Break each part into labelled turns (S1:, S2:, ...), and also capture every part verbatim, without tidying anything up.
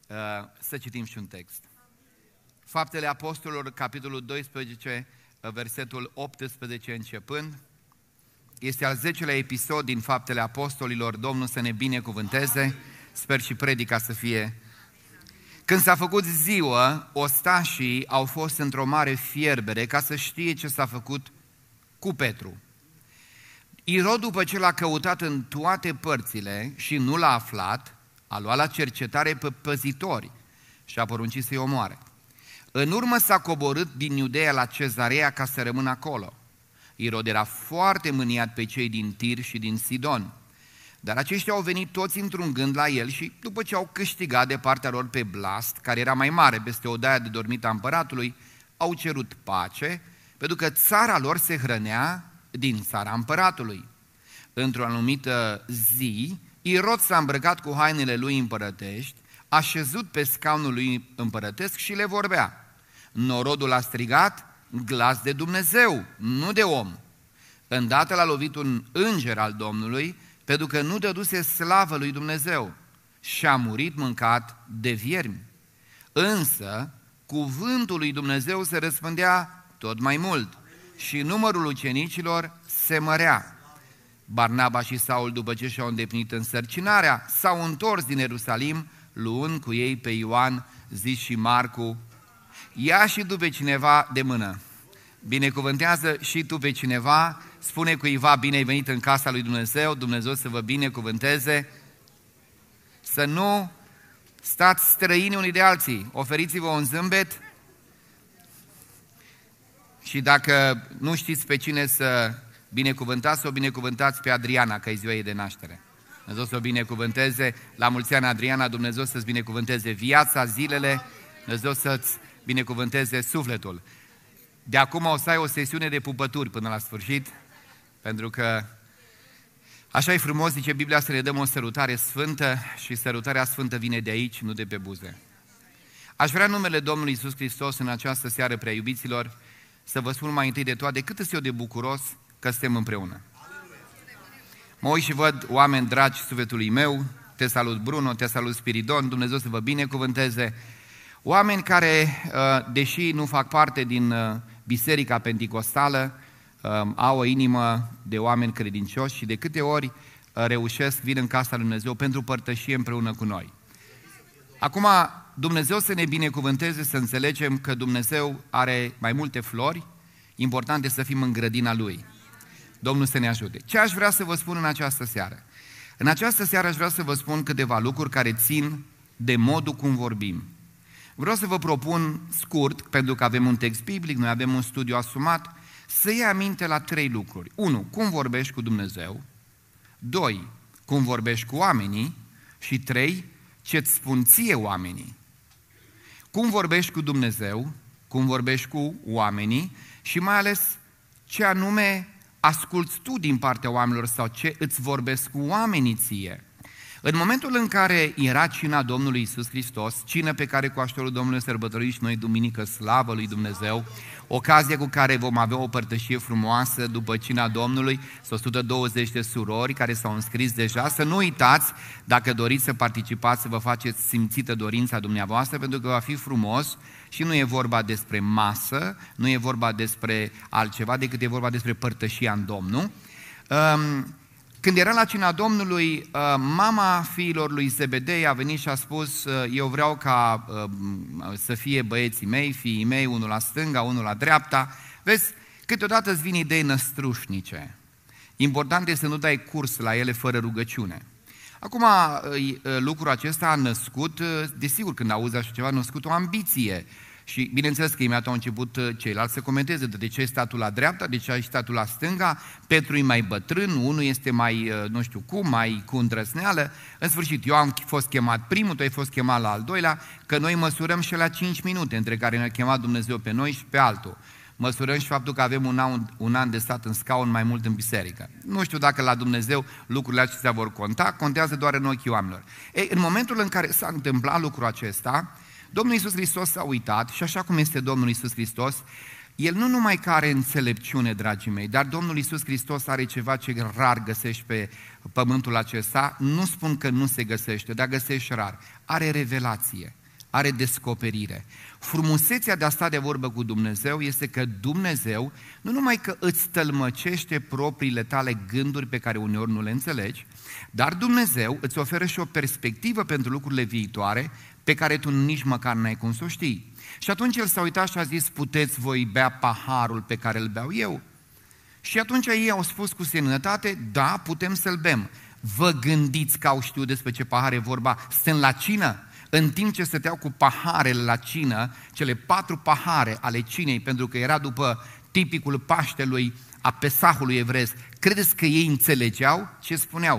S1: să citim și un text. Faptele Apostolilor, capitolul doisprezece, versetul optsprezece începând. Este al zecelea episod din Faptele Apostolilor. Domnul să ne binecuvânteze. Sper și predica să fie. Când s-a făcut ziua, ostașii au fost într-o mare fierbere ca să știe ce s-a făcut cu Petru. Irod, după ce l-a căutat în toate părțile și nu l-a aflat, a luat la cercetare pe păzitori și a poruncit să-i omoare. În urmă s-a coborât din Iudeea la Cezarea ca să rămână acolo. Irod era foarte mâniat pe cei din Tir și din Sidon, dar aceștia au venit toți într-un gând la el și, după ce au câștigat de partea lor pe Blast, care era mai mare peste odaia de dormit a împăratului, au cerut pace, pentru că țara lor se hrănea din țara împăratului. Într-o anumită zi, Irod s-a îmbrăcat cu hainele lui împărătești, a șezut pe scaunul lui împărătesc și le vorbea. Norodul a strigat: glas de Dumnezeu, nu de om. Îndată l-a lovit un înger al Domnului, pentru că nu dăduse slavă lui Dumnezeu și a murit mâncat de viermi. Însă, cuvântul lui Dumnezeu se răspândea tot mai mult și numărul ucenicilor se mărea. Barnaba și Saul, după ce și-au îndeplinit însărcinarea, s-au întors din Ierusalim, luând cu ei pe Ioan, zis și Marcu. Ia și tu pe cineva de mână, binecuvântează și tu pe cineva, spune cuiva: bine ai venit în casa lui Dumnezeu, Dumnezeu să vă binecuvânteze. Să nu stați străini unii de alții, oferiți-vă un zâmbet și dacă nu știți pe cine să binecuvântați, să o binecuvântați pe Adriana, că e ziua ei de naștere. Dumnezeu să o binecuvânteze, la mulți ani Adriana, Dumnezeu să-ți binecuvânteze viața, zilele, Dumnezeu să-ți binecuvânteze sufletul. De acum o să ai o sesiune de pupături până la sfârșit, pentru că așa e frumos, zice Biblia, să ne dăm o sărutare sfântă și sărutarea sfântă vine de aici, nu de pe buze. Aș vrea în numele Domnului Iisus Hristos în această seară, prea iubiților, să vă spun mai întâi de toate cât sunt eu de bucuros că suntem împreună. Mă uit și văd oameni dragi sufletului meu, te salut Bruno, te salut Spiridon, Dumnezeu să vă binecuvânteze. Oameni care, deși nu fac parte din Biserica Penticostală, au o inimă de oameni credincioși și de câte ori reușesc, vin în casa lui Dumnezeu pentru părtășie împreună cu noi. Acum, Dumnezeu să ne binecuvânteze, să înțelegem că Dumnezeu are mai multe flori, important este să fim în grădina Lui. Domnul să ne ajute. Ce aș vrea să vă spun în această seară? În această seară aș vrea să vă spun câteva lucruri care țin de modul cum vorbim. Vreau să vă propun scurt, pentru că avem un text biblic, noi avem un studiu asumat, să iei aminte la trei lucruri. unu. Cum vorbești cu Dumnezeu. doi. Cum vorbești cu oamenii. Și trei. Ce-ți spun ție oamenii. Cum vorbești cu Dumnezeu, cum vorbești cu oamenii și mai ales ce anume asculți tu din partea oamenilor sau ce îți vorbesc cu oamenii ție. În momentul în care era cina Domnului Iisus Hristos, cină pe care cu ajutorul Domnului sărbătorim și noi duminică, slavă lui Dumnezeu, ocazie cu care vom avea o părtășie frumoasă după cina Domnului, sunt o sută douăzeci de surori care s-au înscris deja. Să nu uitați, dacă doriți să participați, să vă faceți simțită dorința dumneavoastră, pentru că va fi frumos și nu e vorba despre masă, nu e vorba despre altceva, decât e vorba despre părtășia în Domnul. Când era la cina Domnului, mama fiilor lui Zebedei a venit și a spus: eu vreau ca să fie băieții mei, fiii mei, unul la stânga, unul la dreapta. Vezi, câteodată îți vin idei năstrușnice. Important este să nu dai curs la ele fără rugăciune. Acum, lucrul acesta a născut, desigur, când auzi așa ceva, a născut o ambiție. Și bineînțeles că imediat au început ceilalți să comenteze: de ce ai statul la dreapta, de ce ai statul la stânga, Petru e mai bătrân, unul este mai, nu știu cum, mai cu îndrăzneală. În sfârșit, eu am fost chemat primul, tu ai fost chemat la al doilea, că noi măsurăm și la cinci minute între care ne-a chemat Dumnezeu pe noi și pe altul. Măsurăm și faptul că avem un an, un an de stat în scaun mai mult în biserică. Nu știu dacă la Dumnezeu lucrurile acestea vor conta, contează doar în ochii oamenilor. Ei, în momentul în care s-a întâmplat lucrul acesta, Domnul Iisus Hristos s-a uitat și așa cum este Domnul Iisus Hristos, El nu numai că are înțelepciune, dragii mei, dar Domnul Iisus Hristos are ceva ce rar găsești pe pământul acesta. Nu spun că nu se găsește, dar găsești rar. Are revelație, are descoperire. Frumusețea de a sta de vorbă cu Dumnezeu este că Dumnezeu nu numai că îți tălmăcește propriile tale gânduri pe care uneori nu le înțelegi, dar Dumnezeu îți oferă și o perspectivă pentru lucrurile viitoare pe care tu nici măcar n-ai cum să o știi. Și atunci el s-a uitat și a zis, puteți voi bea paharul pe care îl beau eu? Și atunci ei au spus cu seninătate, da, putem să-l bem. Vă gândiți că au știut despre ce pahar e vorba stând la cină? În timp ce stăteau cu paharele la cină, cele patru pahare ale cinei, pentru că era după tipicul Paștelui, a Pesahului evresc, credeți că ei înțelegeau ce spuneau?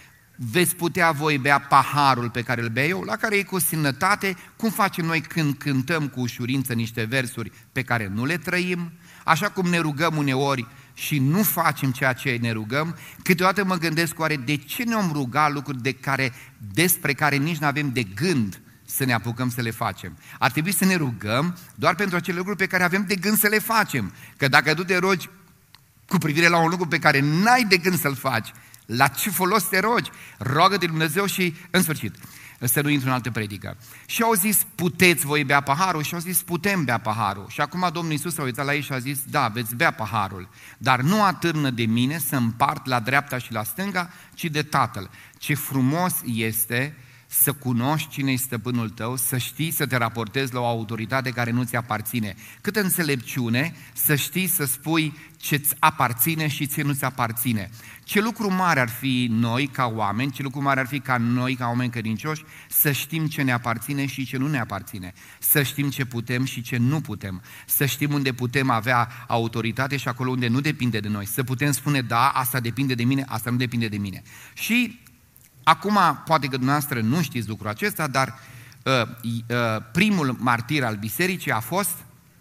S1: Veți putea voi bea paharul pe care îl bea eu, la care ei cu sănătate, cum facem noi când cântăm cu ușurință niște versuri pe care nu le trăim, așa cum ne rugăm uneori și nu facem ceea ce ne rugăm, câteodată mă gândesc oare de ce ne-am rugat lucruri de care, despre care nici nu avem de gând să ne apucăm să le facem. Ar trebui să ne rugăm doar pentru acele lucruri pe care avem de gând să le facem. Că dacă tu te rogi cu privire la un lucru pe care n-ai de gând să-l faci, la ce folos te rogi? Roagă-te Dumnezeu și, în sfârșit, să nu intru în altă predică. Și au zis, puteți voi bea paharul? Și au zis, putem bea paharul. Și acum Domnul Iisus s-a uitat la ei și a zis, da, veți bea paharul, dar nu atârnă de mine să împart la dreapta și la stânga, ci de Tatăl. Ce frumos este să cunoști cine e stăpânul tău, să știi să te raportezi la o autoritate care nu ți aparține. Câtă înțelepciune să știi să spui ce-ți aparține și ce nu ți aparține. Ce lucru mare ar fi noi ca oameni, ce lucru mare ar fi ca noi ca oameni credincioși, să știm ce ne aparține și ce nu ne aparține. Să știm ce putem și ce nu putem. Să știm unde putem avea autoritate și acolo unde nu depinde de noi. Să putem spune, da, asta depinde de mine, asta nu depinde de mine. Și acum, poate că dumneavoastră nu știți lucrul acesta, dar uh, uh, primul martir al bisericii a fost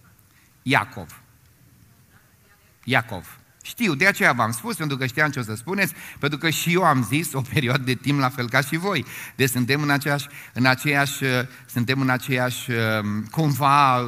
S1: Iacov. Iacov. Știu, de aceea v-am spus, pentru că știam ce o să spuneți, pentru că și eu am zis o perioadă de timp la fel ca și voi. Deci suntem în aceeași, în aceeași, suntem în aceeași cumva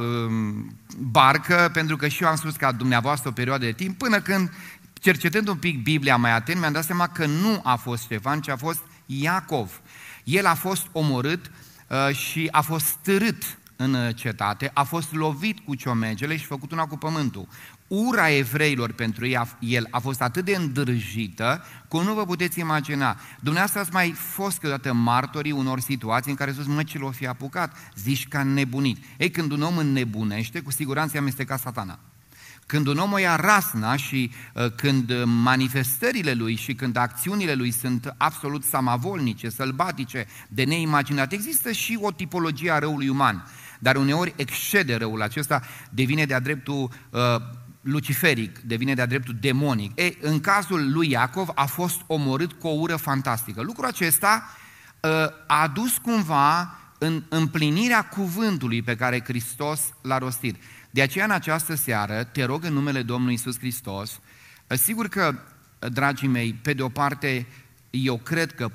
S1: barcă, pentru că și eu am spus ca dumneavoastră o perioadă de timp, până când, cercetând un pic Biblia mai atent, mi-am dat seama că nu a fost Ștefan, ci a fost Iacov. El a fost omorât uh, și a fost stârât în cetate, a fost lovit cu ciomegele și făcut una cu pământul. Ura evreilor pentru el a fost atât de îndrăjită că nu vă puteți imagina. Dumneavoastră ați mai fost câteodată martorii unor situații în care sus, mă, ce l-o fi apucat? Zici că nebunit. Ei, când un om înnebunește, cu siguranță i-a amestecat Satana. Când un om o ia rasna și uh, când manifestările lui și când acțiunile lui sunt absolut samavolnice, sălbatice, de neimaginat, există și o tipologie a răului uman, dar uneori excede răul acesta, devine de-a dreptul uh, luciferic, devine de-a dreptul demonic. Ei, în cazul lui Iacov a fost omorât cu o ură fantastică. Lucrul acesta uh, a adus cumva în împlinirea cuvântului pe care Hristos l-a rostit. De aceea, în această seară, te rog în numele Domnului Iisus Hristos, sigur că, dragii mei, pe de o parte, eu cred că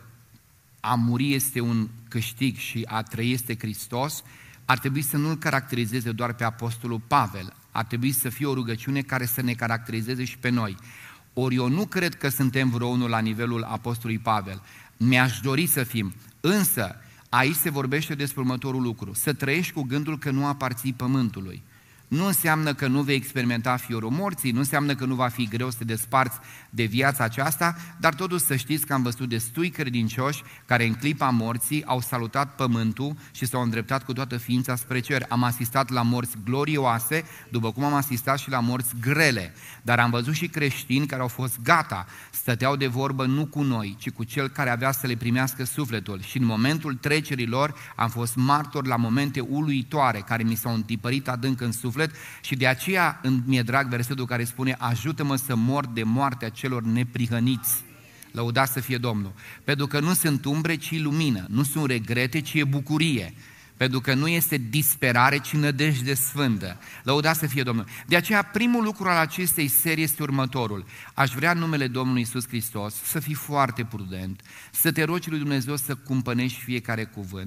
S1: a muri este un câștig și a trăi este Hristos, ar trebui să nu-l caracterizeze doar pe Apostolul Pavel, ar trebui să fie o rugăciune care să ne caracterizeze și pe noi. Ori eu nu cred că suntem vreunul la nivelul Apostolului Pavel, mi-aș dori să fim, însă aici se vorbește despre următorul lucru, să trăiești cu gândul că nu aparții pământului. Nu înseamnă că nu vei experimenta fiorul morții, nu înseamnă că nu va fi greu să te desparți de viața aceasta, dar totuși să știți că am văzut destui credincioși care în clipa morții au salutat pământul și s-au îndreptat cu toată ființa spre cer. Am asistat la morți glorioase, după cum am asistat și la morți grele, dar am văzut și creștini care au fost gata, stăteau de vorbă nu cu noi, ci cu cel care avea să le primească sufletul și în momentul trecerii lor am fost martor la momente uluitoare care mi s-au întipărit adânc în suflet. Și de aceea mi-e drag versetul care spune, ajută-mă să mor de moartea celor neprihăniți. Lăudați să fie Domnul. Pentru că nu sunt umbre, ci lumină. Nu sunt regrete, ci e bucurie. Pentru că nu este disperare, ci nădejde sfântă. Lăudați să fie Domnul. De aceea primul lucru al acestei serii este următorul. Aș vrea în numele Domnului Iisus Hristos să fii foarte prudent, să te rogi lui Dumnezeu să cumpănești fiecare cuvânt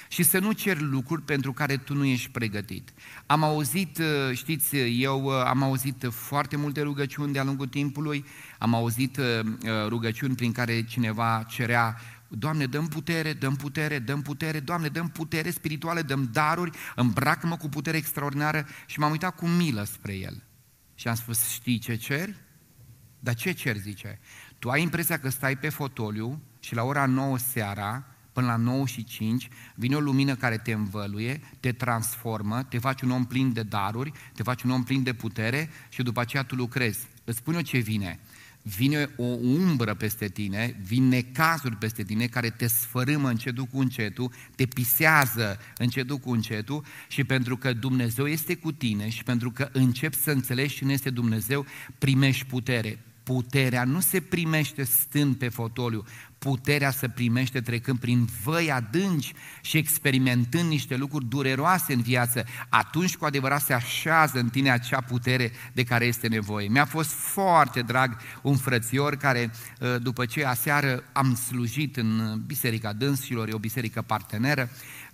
S1: și să nu ceri lucruri pentru care tu nu ești pregătit. Am auzit, știți, eu am auzit foarte multe rugăciuni de-a lungul timpului, am auzit rugăciuni prin care cineva cerea: Doamne, dăm putere, dăm putere, dăm putere, Doamne, dăm putere spirituală, dăm daruri, îmbracă-mă cu putere extraordinară, și m-am uitat cu milă spre el. Și am spus: știi ce ceri? Dar ce ceri, zice? Tu ai impresia că stai pe fotoliu și la ora nouă seara, până la nouă și cinci, vine o lumină care te învăluie, te transformă, te faci un om plin de daruri, te faci un om plin de putere și după aceea tu lucrezi. Îți spun eu ce vine. Vine o umbră peste tine, vin necazuri peste tine care te sfărâmă încetul cu încetul, te pisează încetul cu încetul, și pentru că Dumnezeu este cu tine și pentru că începi să înțelegi cine este Dumnezeu, primești putere. Puterea nu se primește stând pe fotoliu, puterea se primește trecând prin văi adânci și experimentând niște lucruri dureroase în viață. Atunci cu adevărat se așează în tine acea putere de care este nevoie. Mi-a fost foarte drag un frățior care, după ce aseară am slujit în Biserica Dânsilor, e o biserică parteneră,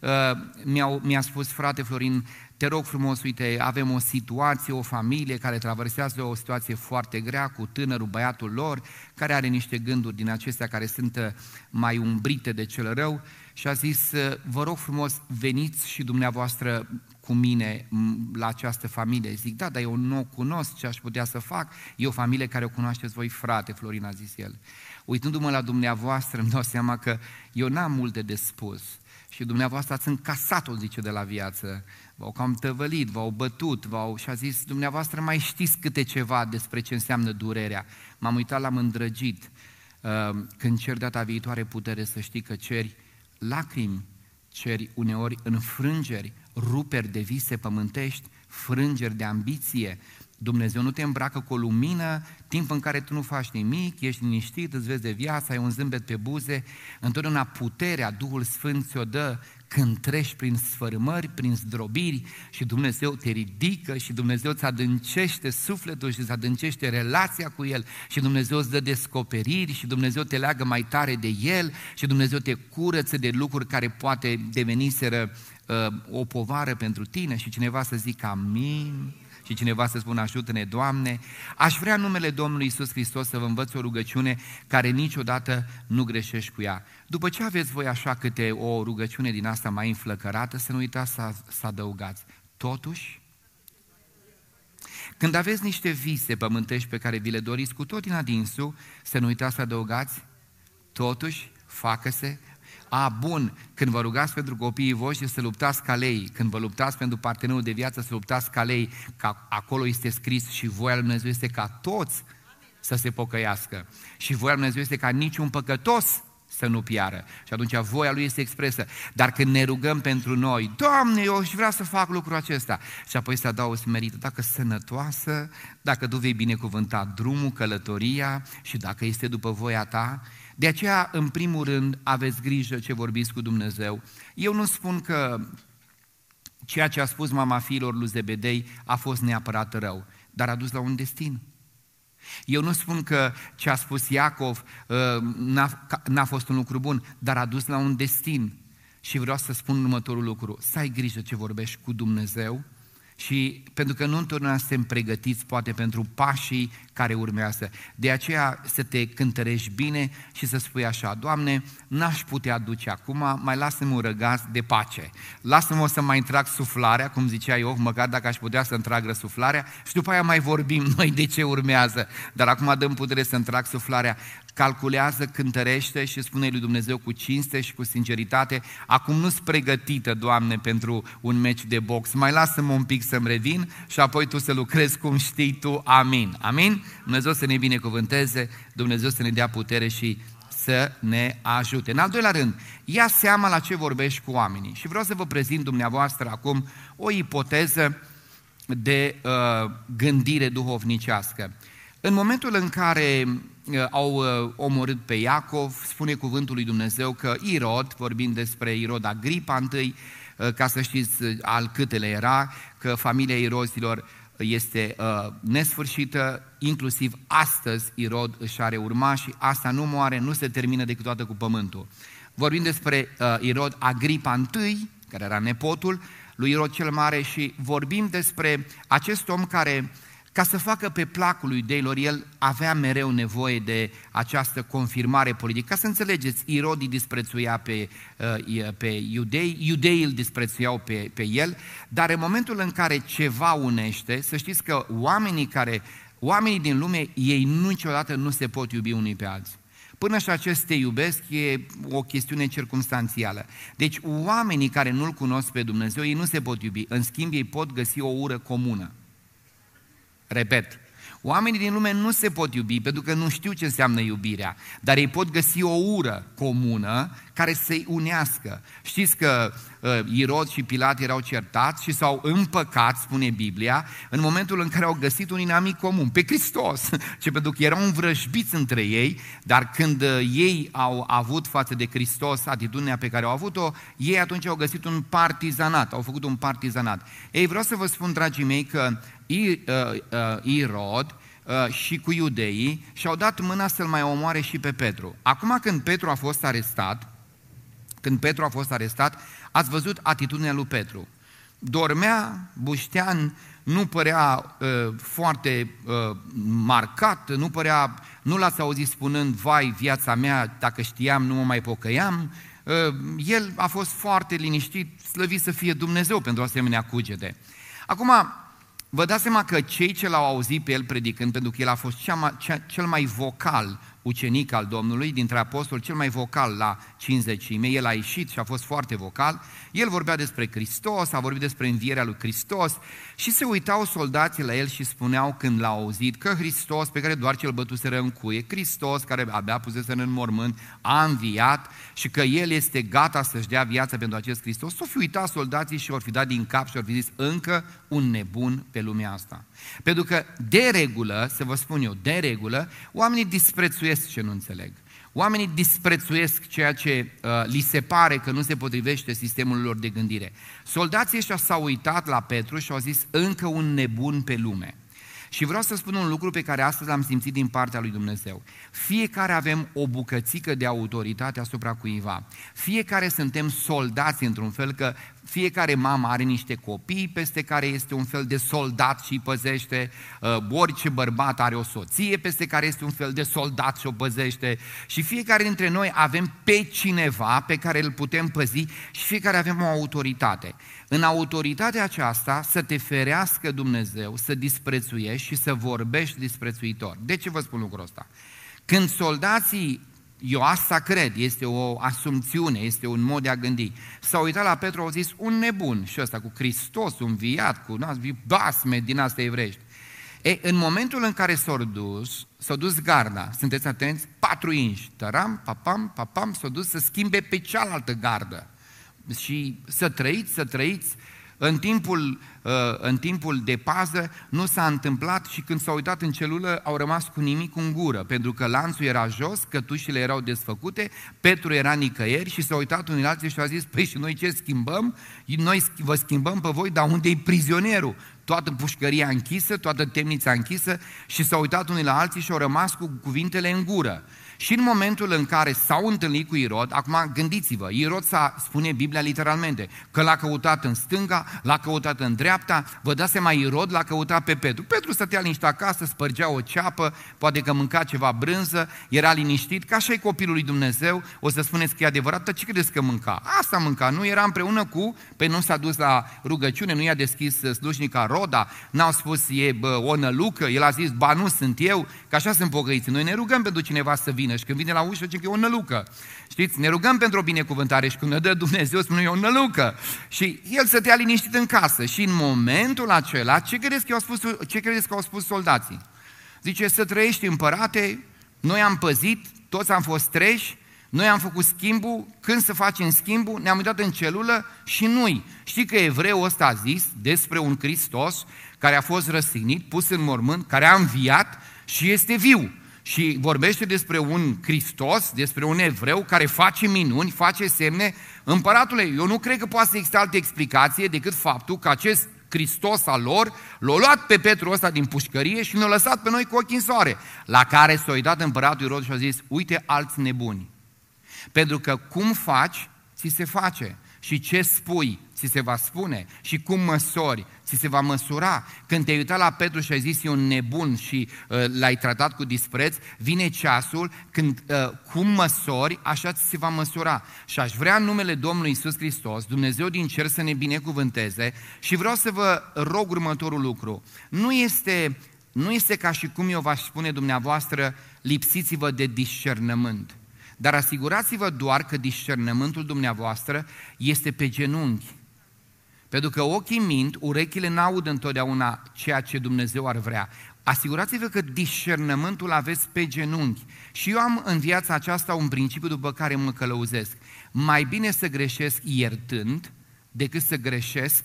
S1: mi-a spus: frate Florin, te rog frumos, uite, avem o situație, o familie care traversează o situație foarte grea cu tânărul, băiatul lor, care are niște gânduri din acestea care sunt mai umbrite de cel rău, și a zis: vă rog frumos, veniți și dumneavoastră cu mine la această familie. Zic: da, dar eu nu o cunosc, ce aș putea să fac? E o familie care o cunoașteți voi, frate Florin, a zis el. Uitându-mă la dumneavoastră, îmi dau seama că eu n-am multe de spus. Și dumneavoastră ați încasat-o, zice, de la viață, v-au cam tăvălit, v-au bătut, v-au... și a zis: dumneavoastră mai știți câte ceva despre ce înseamnă durerea. M-am uitat, l-am îndrăgit. Când ceri data viitoare putere, să știi că ceri lacrimi, ceri uneori înfrângeri, ruperi de vise pământești, frângeri de ambiție. Dumnezeu nu te îmbracă cu o lumină, timp în care tu nu faci nimic, ești liniștit, îți vezi de viață, ai un zâmbet pe buze. Întotdeauna puterea, Duhul Sfânt ți-o dă când treci prin sfărâmări, prin zdrobiri, și Dumnezeu te ridică și Dumnezeu îți adâncește sufletul și îți adâncește relația cu El și Dumnezeu îți dă descoperiri și Dumnezeu te leagă mai tare de El și Dumnezeu te curăță de lucruri care poate deveniseră uh, o povară pentru tine. Și cineva să zică amin. Și cineva să spună: ajută-ne, Doamne. Aș vrea în numele Domnului Iisus Hristos să vă învăț o rugăciune care niciodată nu greșești cu ea. După ce aveți voi așa câte o rugăciune din asta mai înflăcărată, să nu uitați să, să adăugați: totuși, când aveți niște vise pământești pe care vi le doriți cu tot din adinsul, să nu uitați să adăugați: totuși, facă-se. A, bun, când vă rugați pentru copiii voștri, să luptați ca lei. Când vă luptați pentru partenerul de viață, să luptați ca lei, că acolo este scris: și voia lui Dumnezeu este ca toți să se pocăiască. Și voia lui Dumnezeu este ca niciun păcătos să nu piară. Și atunci voia Lui este expresă. Dar când ne rugăm pentru noi: Doamne, eu aș vrea să fac lucrul acesta, și apoi să adaugă smerită: dacă sănătoasă, dacă Tu vei binecuvânta drumul, călătoria și dacă este după voia Ta. De aceea, în primul rând, aveți grijă ce vorbiți cu Dumnezeu. Eu nu spun că ceea ce a spus mama fiilor lui Zebedei a fost neapărat rău, dar a dus la un destin. Eu nu spun că ce a spus Iacov n-a, n-a fost un lucru bun, dar a dus la un destin. Și vreau să spun următorul lucru: să ai grijă ce vorbești cu Dumnezeu, și pentru că nu întotdeauna suntem pregătiți poate pentru pașii care urmează. De aceea să te cântărești bine și să spui așa: Doamne, n-aș putea duce acum, mai lasă-mă un răgaz de pace. Lasă-mă să mai întrag suflarea, cum zicea Iov, măcar dacă aș putea să întrag răsuflarea, și după aia mai vorbim noi de ce urmează. Dar acum dăm putere să întrag suflarea. Calculează, cântărește și spune lui Dumnezeu cu cinste și cu sinceritate: acum nu-s pregătită, Doamne, pentru un meci de box, mai lasă-mă un pic să-mi revin și apoi Tu să lucrezi cum știi Tu. Amin. Amin? Dumnezeu să ne binecuvânteze, Dumnezeu să ne dea putere și să ne ajute. În al doilea rând, ia seama la ce vorbești cu oamenii. Și vreau să vă prezint dumneavoastră acum o ipoteză de uh, gândire duhovnicească. În momentul în care uh, au uh, omorât pe Iacov, spune cuvântul lui Dumnezeu că Irod, vorbind despre Irod Agripa întâi, uh, ca să știți uh, al câtele era, că familia Irozilor este uh, nesfârșită, inclusiv astăzi Irod își are urmași, asta nu moare, nu se termină decât toată cu pământul. Vorbim despre uh, Irod Agripa I, care era nepotul lui Irod cel Mare, și vorbim despre acest om care, ca să facă pe placul lui iudeilor, el avea mereu nevoie de această confirmare politică. Ca să înțelegeți, Irod îi disprețuia pe, uh, pe iudei, iudeii îl disprețuiau pe, pe el, dar în momentul în care ceva unește, să știți că oamenii, care, oamenii din lume, ei niciodată nu se pot iubi unii pe alții. Până și acest te iubesc e o chestiune circumstanțială. Deci oamenii care nu-L cunosc pe Dumnezeu, ei nu se pot iubi. În schimb, ei pot găsi o ură comună. Repet, oamenii din lume nu se pot iubi pentru că nu știu ce înseamnă iubirea, dar ei pot găsi o ură comună care să-i unească. Știți că uh, Irod și Pilat erau certați și s-au împăcat, spune Biblia, în momentul în care au găsit un inamic comun, pe Hristos, ce pentru că erau învrăjbiți între ei, dar când uh, ei au avut față de Hristos atitudinea pe care au avut-o, ei atunci au găsit un partizanat, au făcut un partizanat. Ei, vreau să vă spun, dragii mei, că Irod și cu iudeii și-au dat mâna să-l mai omoare și pe Petru. Acum când Petru a fost arestat, când Petru a fost arestat, ați văzut atitudinea lui Petru. Dormea, buștean, nu părea uh, foarte uh, marcat, nu părea, nu l-ați auzit spunând, vai, viața mea, dacă știam, nu mă mai pocăiam. Uh, el a fost foarte liniștit, slăvit să fie Dumnezeu pentru asemenea cugete. Acum, vă dați seama că cei ce l-au auzit pe el predicând, pentru că el a fost cea mai, cea, cel mai vocal ucenic al Domnului, dintre apostoli, cel mai vocal la cincizecime, el a ieșit și a fost foarte vocal, el vorbea despre Hristos, a vorbit despre învierea lui Hristos și se uitau soldații la el și spuneau când l-au auzit că Hristos, pe care doar cel bătuseră în cuie, Hristos, care abia puseseră în mormânt, a înviat și că el este gata să-și dea viața pentru acest Hristos, s-au fi uitat soldații și au fi dat din cap și au fi zis, încă un nebun pe lumea asta. Pentru că, de regulă, să vă spun eu, de regulă, oamenii disprețuiesc ce nu înțeleg. Oamenii disprețuiesc ceea ce uh, li se pare că nu se potrivește sistemul lor de gândire. Soldații ăștia s-au uitat la Petru și au zis, încă un nebun pe lume. Și vreau să spun un lucru pe care astăzi l-am simțit din partea lui Dumnezeu. Fiecare avem o bucățică de autoritate asupra cuiva. Fiecare suntem soldați într-un fel, că fiecare mamă are niște copii peste care este un fel de soldat și îi păzește, orice bărbat are o soție peste care este un fel de soldat și o păzește și fiecare dintre noi avem pe cineva pe care îl putem păzi și fiecare avem o autoritate. În autoritatea aceasta să te ferească Dumnezeu, să disprețuiești și să vorbești disprețuitor. De ce vă spun lucrul ăsta? Când soldații, eu asta cred, este o asumțiune, este un mod de a gândi, s-au uitat la Petru, au zis, un nebun, și ăsta cu Hristos, un viat, cu basme din astea evrești. E, în momentul în care s-au dus, s-au dus garda, sunteți atenți? Patru inși, tăram, papam, papam, s-au dus să schimbe pe cealaltă gardă. Și să trăiți, să trăiți, în timpul, în timpul de pază nu s-a întâmplat și când s-au uitat în celulă au rămas cu nimic în gură, pentru că lanțul era jos, cătușile erau desfăcute, Petru era nicăieri și s-au uitat unii la alții și au zis, păi și noi ce schimbăm? Noi vă schimbăm pe voi, dar unde e prizonierul? Toată pușcăria închisă, toată temnița închisă și s-au uitat unii la alții și au rămas cu cuvintele în gură. Și în momentul în care s-au întâlnit cu Irod, acum gândiți-vă, Irod s-a, spune Biblia literalmente, că l-a căutat în stânga, l-a căutat în dreapta, vă dați seama, Irod l-a căutat pe Petru. Petru stătea liniștit acasă, spărgea o ceapă, poate că mânca ceva brânză, era liniștit, că așa e copilul lui Dumnezeu, o să spuneți că e adevărat, dar ce credeți că mânca? Asta mânca, nu era împreună cu, pe nu s-a dus la rugăciune, nu i-a deschis slujnica Roda, n-au spus e bă, o nălucă, el a zis, ba nu sunt eu, că așa sunt pocăiți. Noi ne rugăm pentru cineva să vină și când vine la ușă zice că e o nălucă. Știți, ne rugăm pentru o binecuvântare și când ne dă Dumnezeu spune e o nălucă. Și el stătea liniștit în casă și în momentul acela, ce credeți că au spus, ce credeți că au spus soldații? Zice, să trăiești împărate, noi am păzit, toți am fost treji, noi am făcut schimbul, când să facem schimbul, ne-am uitat în celulă și nu-i. Știi că evreul ăsta a zis despre un Hristos care a fost răstignit, pus în mormânt, care a înviat și este viu. Și vorbește despre un Hristos, despre un evreu care face minuni, face semne. Împăratule, eu nu cred că poate să existe altă explicație decât faptul că acest Hristos al lor l-a luat pe Petru ăsta din pușcărie și ne-a lăsat pe noi cu ochii în soare. La care s-a uitat împăratul Irod și a zis, uite alți nebuni. Pentru că cum faci, ți se face. Și ce spui, ți se va spune. Și cum măsori, ți se va măsura. Când te-ai uitat la Petru și ai zis e un nebun și uh, l-ai tratat cu dispreț, vine ceasul când uh, cum măsori, așa ți se va măsura. Și aș vrea în numele Domnului Iisus Hristos, Dumnezeu din cer să ne binecuvânteze și vreau să vă rog următorul lucru. Nu este, nu este ca și cum eu v-aș spune dumneavoastră, lipsiți-vă de discernământ. Dar asigurați-vă doar că discernământul dumneavoastră este pe genunchi. Pentru că ochii mint, urechile n-aud întotdeauna ceea ce Dumnezeu ar vrea. Asigurați-vă că discernământul aveți pe genunchi. Și eu am în viața aceasta un principiu după care mă călăuzesc. Mai bine să greșesc iertând decât să greșesc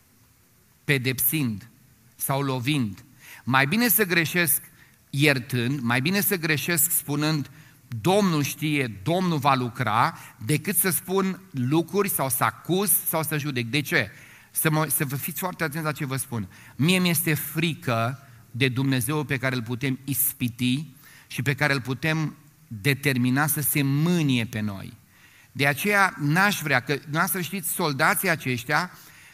S1: pedepsind sau lovind. Mai bine să greșesc iertând, mai bine să greșesc spunând Domnul știe, Domnul va lucra, decât să spun lucruri sau să acuz sau să judec. De ce? Să, mă, să vă fiți foarte atenți la ce vă spun. Mie mi-este frică de Dumnezeu pe care îl putem ispiti și pe care îl putem determina să se mânie pe noi. De aceea n-aș vrea, că noastră știți, soldații aceștia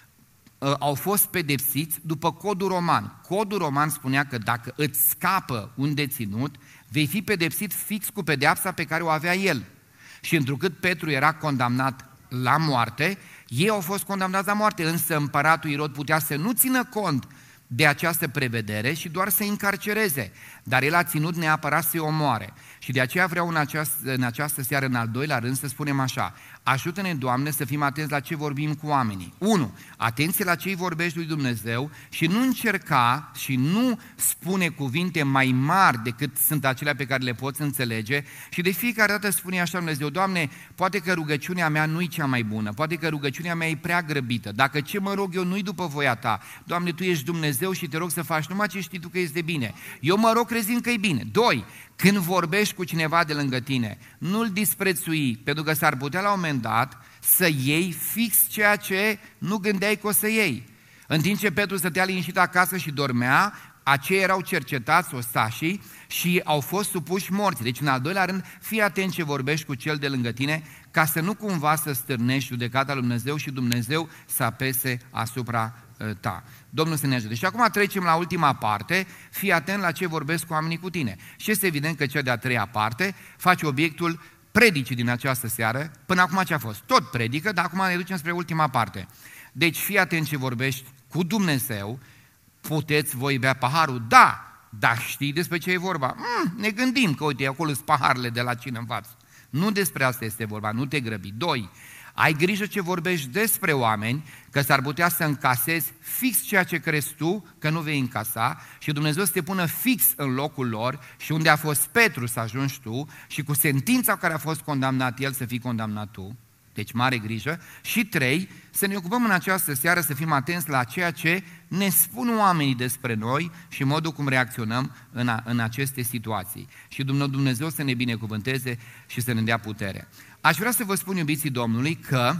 S1: uh, au fost pedepsiți după codul roman. Codul roman spunea că dacă îți scapă un deținut, vei fi pedepsit fix cu pedeapsa pe care o avea el. Și întrucât Petru era condamnat la moarte, ei au fost condamnați la moarte, însă împăratul Irod putea să nu țină cont de această prevedere și doar să-i încarcereze. Dar el a ținut neapărat să-i omoare. Și de aceea vreau în această, în această seară, în al doilea rând, să spunem așa: ajută-ne, Doamne, să fim atenți la ce vorbim cu oamenii. unu. Atenție la ce îi vorbești lui Dumnezeu și nu încerca și nu spune cuvinte mai mari decât sunt acelea pe care le poți înțelege și de fiecare dată spune așa Dumnezeu: Doamne, poate că rugăciunea mea nu-i cea mai bună, poate că rugăciunea mea e prea grăbită, dacă ce mă rog eu nu-i după voia Ta, Doamne, Tu ești Dumnezeu și te rog să faci numai ce știi Tu că este bine. Eu mă rog crezând că e bine. doi. Când vorbești cu cineva de lângă tine, nu-l disprețui, pentru că s-ar putea la un moment dat să iei fix ceea ce nu gândeai că o să iei. În timp ce Petru stătea liniștit acasă și dormea, aceia erau cercetați, ostașii, și au fost supuși morții. Deci, în al doilea rând, fii atent ce vorbești cu cel de lângă tine, ca să nu cumva să stârnești judecata lui Dumnezeu și Dumnezeu să apese asupra ta. Domnul să ne ajute. Și acum trecem la ultima parte, fii atent la ce vorbesc cu oamenii cu tine. Și este evident că cea de-a treia parte face obiectul predicii din această seară. Până acum ce a fost? Tot predică, dar acum ne ducem spre ultima parte. Deci fii atent ce vorbești cu Dumnezeu. Puteți voi bea paharul? Da! Dar știi despre ce e vorba? Mm, ne gândim că uite, acolo sunt paharele de la cină în față. Nu despre asta este vorba, nu te grăbi. Doi. Ai grijă ce vorbești despre oameni, că s-ar putea să încasezi fix ceea ce crezi tu că nu vei încasa și Dumnezeu să te pună fix în locul lor și unde a fost Petru să ajungi tu și cu sentința cu care a fost condamnat el să fii condamnat tu. Deci mare grijă. Și trei, să ne ocupăm în această seară să fim atenți la ceea ce ne spun oamenii despre noi și modul cum reacționăm în, a, în aceste situații. Și Dumnezeu să ne binecuvânteze și să ne dea putere. Aș vrea să vă spun, iubiții Domnului, că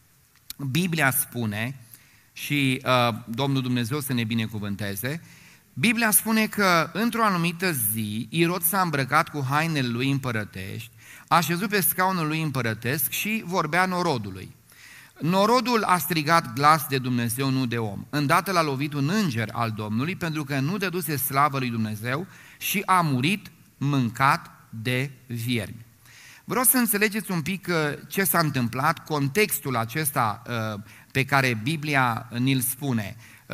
S1: Biblia spune, și uh, Domnul Dumnezeu să ne binecuvânteze, Biblia spune că într-o anumită zi Irod s-a îmbrăcat cu hainele lui împărătești, a șezut pe scaunul lui împărătesc și vorbea norodului. Norodul a strigat glas de Dumnezeu, nu de om. Îndată l-a lovit un înger al Domnului pentru că nu dăduse slavă lui Dumnezeu și a murit mâncat de viermi. Vreau să înțelegeți un pic ce s-a întâmplat, contextul acesta pe care Biblia ni-l spune.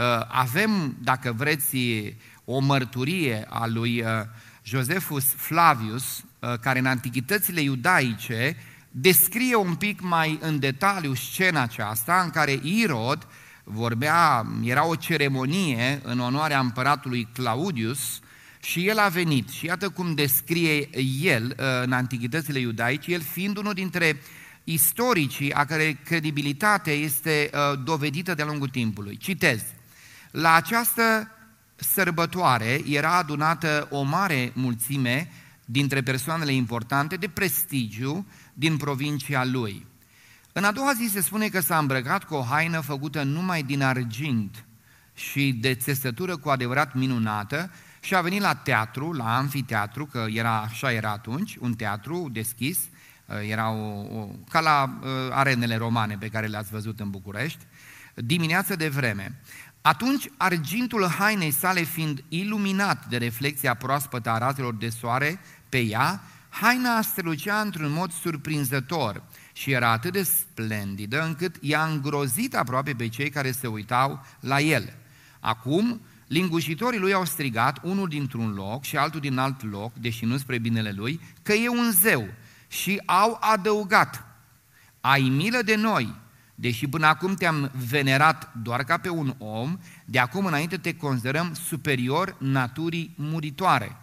S1: Avem, dacă vreți, o mărturie a lui Josephus Flavius, care în antichitățile iudaice descrie un pic mai în detaliu scena aceasta în care Irod vorbea, era o ceremonie în onoarea împăratului Claudius și el a venit. Și iată cum descrie el în antichitățile iudaice, el fiind unul dintre istoricii a care credibilitatea este dovedită de-a lungul timpului. Citez: la această sărbătoare era adunată o mare mulțime dintre persoanele importante de prestigiu din provincia lui. În a doua zi se spune că s-a îmbrăcat cu o haină făcută numai din argint și de țesătură cu adevărat minunată și a venit la teatru, la amfiteatru, că era, așa era atunci, un teatru deschis, erau o, ca la arenele romane pe care le-ați văzut în București, dimineață de vreme. Atunci argintul hainei sale fiind iluminat de reflexia proaspătă a razelor de soare pe ea, haina strălucea într-un mod surprinzător și era atât de splendidă încât i-a îngrozit aproape pe cei care se uitau la el. Acum, lingușitorii lui au strigat, unul dintr-un loc și altul din alt loc, deși nu spre binele lui, că e un zeu și au adăugat: ai milă de noi, deși până acum te-am venerat doar ca pe un om, de acum înainte te considerăm superior naturii muritoare.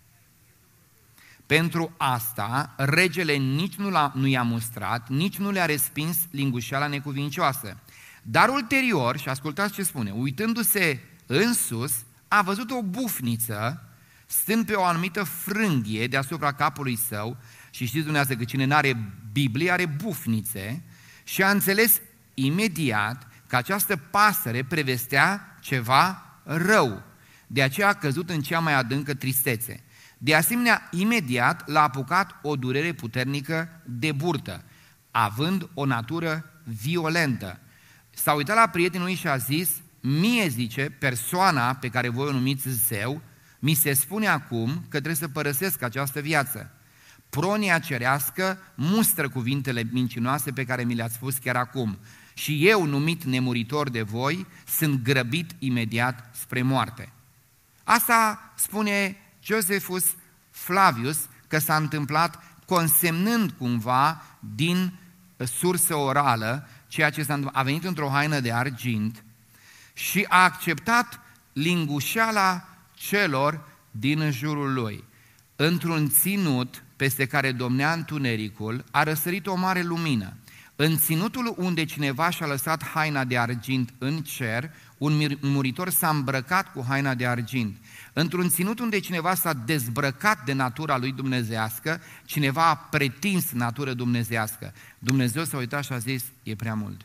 S1: Pentru asta, regele nici nu, l-a, nu i-a mustrat, nici nu le-a respins lingușeala necuvincioasă. Dar ulterior, și ascultați ce spune, uitându-se în sus, a văzut o bufniță stând pe o anumită frânghie deasupra capului său, și știți dumneavoastră că cine n-are Biblie are bufnițe, și a înțeles imediat că această pasăre prevestea ceva rău. De aceea a căzut în cea mai adâncă tristețe. De asemenea, imediat l-a apucat o durere puternică de burtă, având o natură violentă. S-a uitat la prietenul lui și a zis: mie, zice, persoana pe care voi o numiți zeu, mi se spune acum că trebuie să părăsesc această viață. Pronia cerească mustră cuvintele mincinoase pe care mi le-ați spus chiar acum. Și eu, numit nemuritor de voi, sunt grăbit imediat spre moarte. Asta spune Josephus Flavius că s-a întâmplat, consemnând cumva din sursă orală ceea ce s-a întâmplat. A venit într-o haină de argint și a acceptat lingușeala celor din jurul lui. Într-un ținut peste care domnea întunericul, a răsărit o mare lumină. În ținutul unde cineva și-a lăsat haina de argint în cer, un muritor s-a îmbrăcat cu haina de argint. Într-un ținut unde cineva s-a dezbrăcat de natura lui dumnezeiască, cineva a pretins natură dumnezeiască. Dumnezeu s-a uitat și a zis: e prea mult.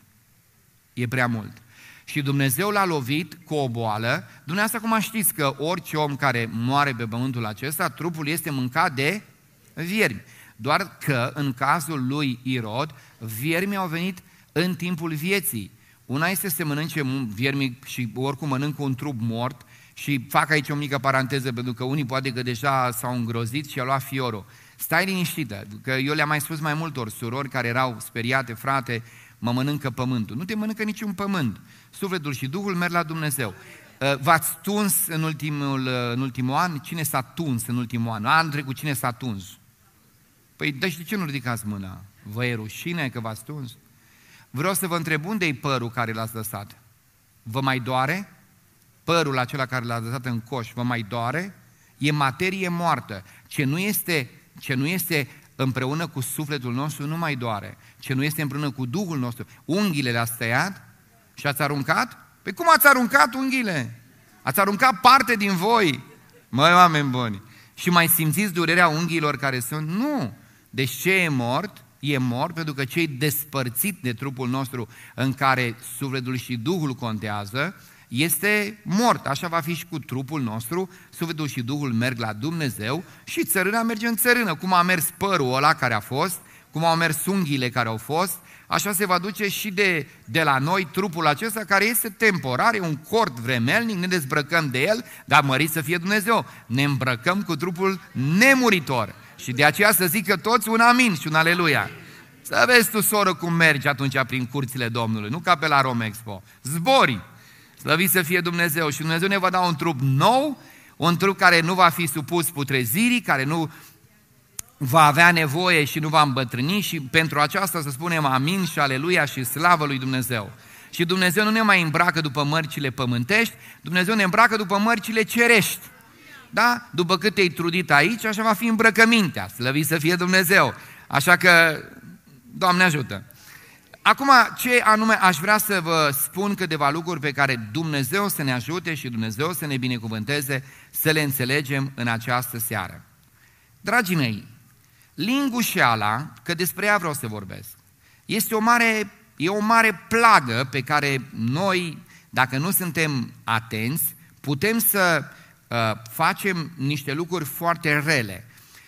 S1: E prea mult. Și Dumnezeu l-a lovit cu o boală. Dumneavoastră acum știți că orice om care moare pe pământul acesta, trupul este mâncat de viermi. Doar că în cazul lui Irod, viermii au venit în timpul vieții. Una este să se mănânce viermii și oricum mănâncă un trup mort, și fac aici o mică paranteză pentru că unii poate că deja s-au îngrozit și a luat fiorul. Stai liniștită, că eu le-am mai spus mai multor surori care erau speriate: frate, mă mănâncă pământul. Nu te mănâncă niciun pământ. Sufletul și Duhul merg la Dumnezeu. V-ați tuns în ultimul, în ultimul an? Cine s-a tuns în ultimul an? Anul trecut cine s-a tuns? Păi de ce nu ridicați mâna? Vă e rușine că v-ați tuns? Vreau să vă întreb, unde-i părul care l-ați lăsat? Vă mai doare? Părul acela care l-ați lăsat în coș, vă mai doare? E materie moartă. Ce nu este, ce nu este împreună cu sufletul nostru nu mai doare. Ce nu este împreună cu Duhul nostru. Unghiile le-ați tăiat și ați aruncat? Păi cum ați aruncat unghiile? Ați aruncat parte din voi. Măi, oameni buni. Și mai simțiți durerea unghiilor care sunt? Nu. Deci ce e mort? E mort pentru că ce e despărțit de trupul nostru în care sufletul și Duhul contează, este mort. Așa va fi și cu trupul nostru. Sufletul și Duhul merg la Dumnezeu și țărâna merge în țărână. Cum a mers părul ăla care a fost, cum au mers unghiile care au fost, așa se va duce și de, de la noi trupul acesta care este temporar, e un cort vremelnic, ne dezbrăcăm de el, dar mărit să fie Dumnezeu. Ne îmbrăcăm cu trupul nemuritor. Și de aceea să zică toți un amin și un aleluia. Să vezi tu, soră, cum mergi atunci prin curțile Domnului, nu ca pe la Romexpo. Zbori! Slăvit să fie Dumnezeu. Și Dumnezeu ne va da un trup nou, un trup care nu va fi supus putrezirii, care nu va avea nevoie și nu va îmbătrâni, și pentru aceasta să spunem amin și aleluia și slavă lui Dumnezeu. Și Dumnezeu nu ne mai îmbracă după mărcile pământești, Dumnezeu ne îmbracă după mărcile cerești. Da? După cât te-ai trudit aici, așa va fi îmbrăcămintea. Slăvit să fie Dumnezeu. Așa că, Doamne ajută! Acum, ce anume aș vrea să vă spun câteva lucruri pe care Dumnezeu să ne ajute și Dumnezeu să ne binecuvânteze să le înțelegem în această seară. Dragii mei, lingușeala, că despre ea vreau să vorbesc, este o mare, e o mare plagă pe care noi, dacă nu suntem atenți, putem să uh, facem niște lucruri foarte rele.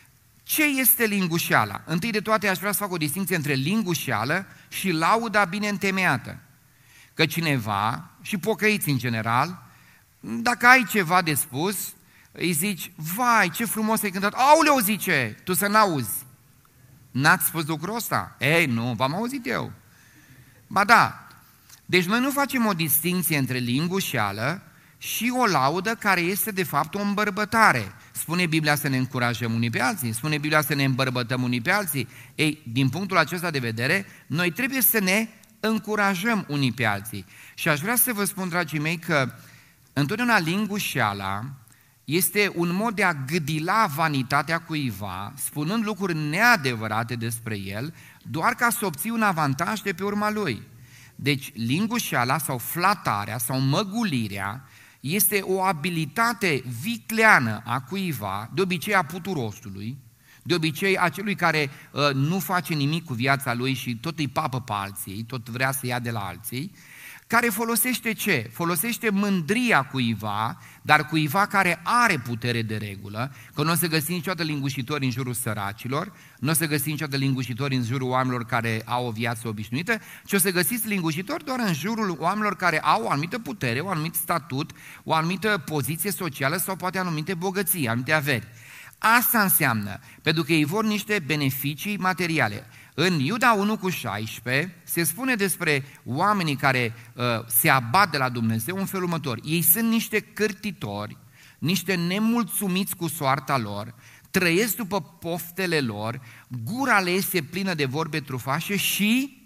S1: Ce este lingușeala? Întâi de toate aș vrea să fac o distinție între lingușeală și lauda bine întemeiată. Că cineva, și pocăiți în general, dacă ai ceva de spus, îi zici, vai, ce frumos ai cântat, auleu, zice, tu să n-auzi. N-ați spus lucrul ăsta? Ei, nu, v-am auzit eu. Ba da, deci noi nu facem o distinție între lingușeală și o laudă care este de fapt o îmbărbătare. Spune Biblia să ne încurajăm unii pe alții, spune Biblia să ne îmbărbătăm unii pe alții. Ei, din punctul acesta de vedere, noi trebuie să ne încurajăm unii pe alții. Și aș vrea să vă spun, dragii mei, că întotdeauna lingușeala este un mod de a gâdila vanitatea cuiva, spunând lucruri neadevărate despre el, doar ca să obții un avantaj de pe urma lui. Deci lingușeala sau flatarea sau măgulirea este o abilitate vicleană a cuiva, de obicei a puturosului, de obicei a celui care uh, nu face nimic cu viața lui și tot îi papă pe alții, tot vrea să ia de la alții, care folosește ce? Folosește mândria cuiva, dar cuiva care are putere de regulă, că nu o să găsi niciodată lingușitori în jurul săracilor, nu o să găsi niciodată lingușitori în jurul oamenilor care au o viață obișnuită, ci o să găsiți lingușitori doar în jurul oamenilor care au o anumită putere, un anumit statut, o anumită poziție socială sau poate anumite bogății, anumite averi. Asta înseamnă, pentru că ei vor niște beneficii materiale. În Iuda unu cu șaisprezece se spune despre oamenii care uh, se abat de la Dumnezeu în felul următor. Ei sunt niște cârtitori, niște nemulțumiți cu soarta lor, trăiesc după poftele lor, gura le este plină de vorbe trufașe și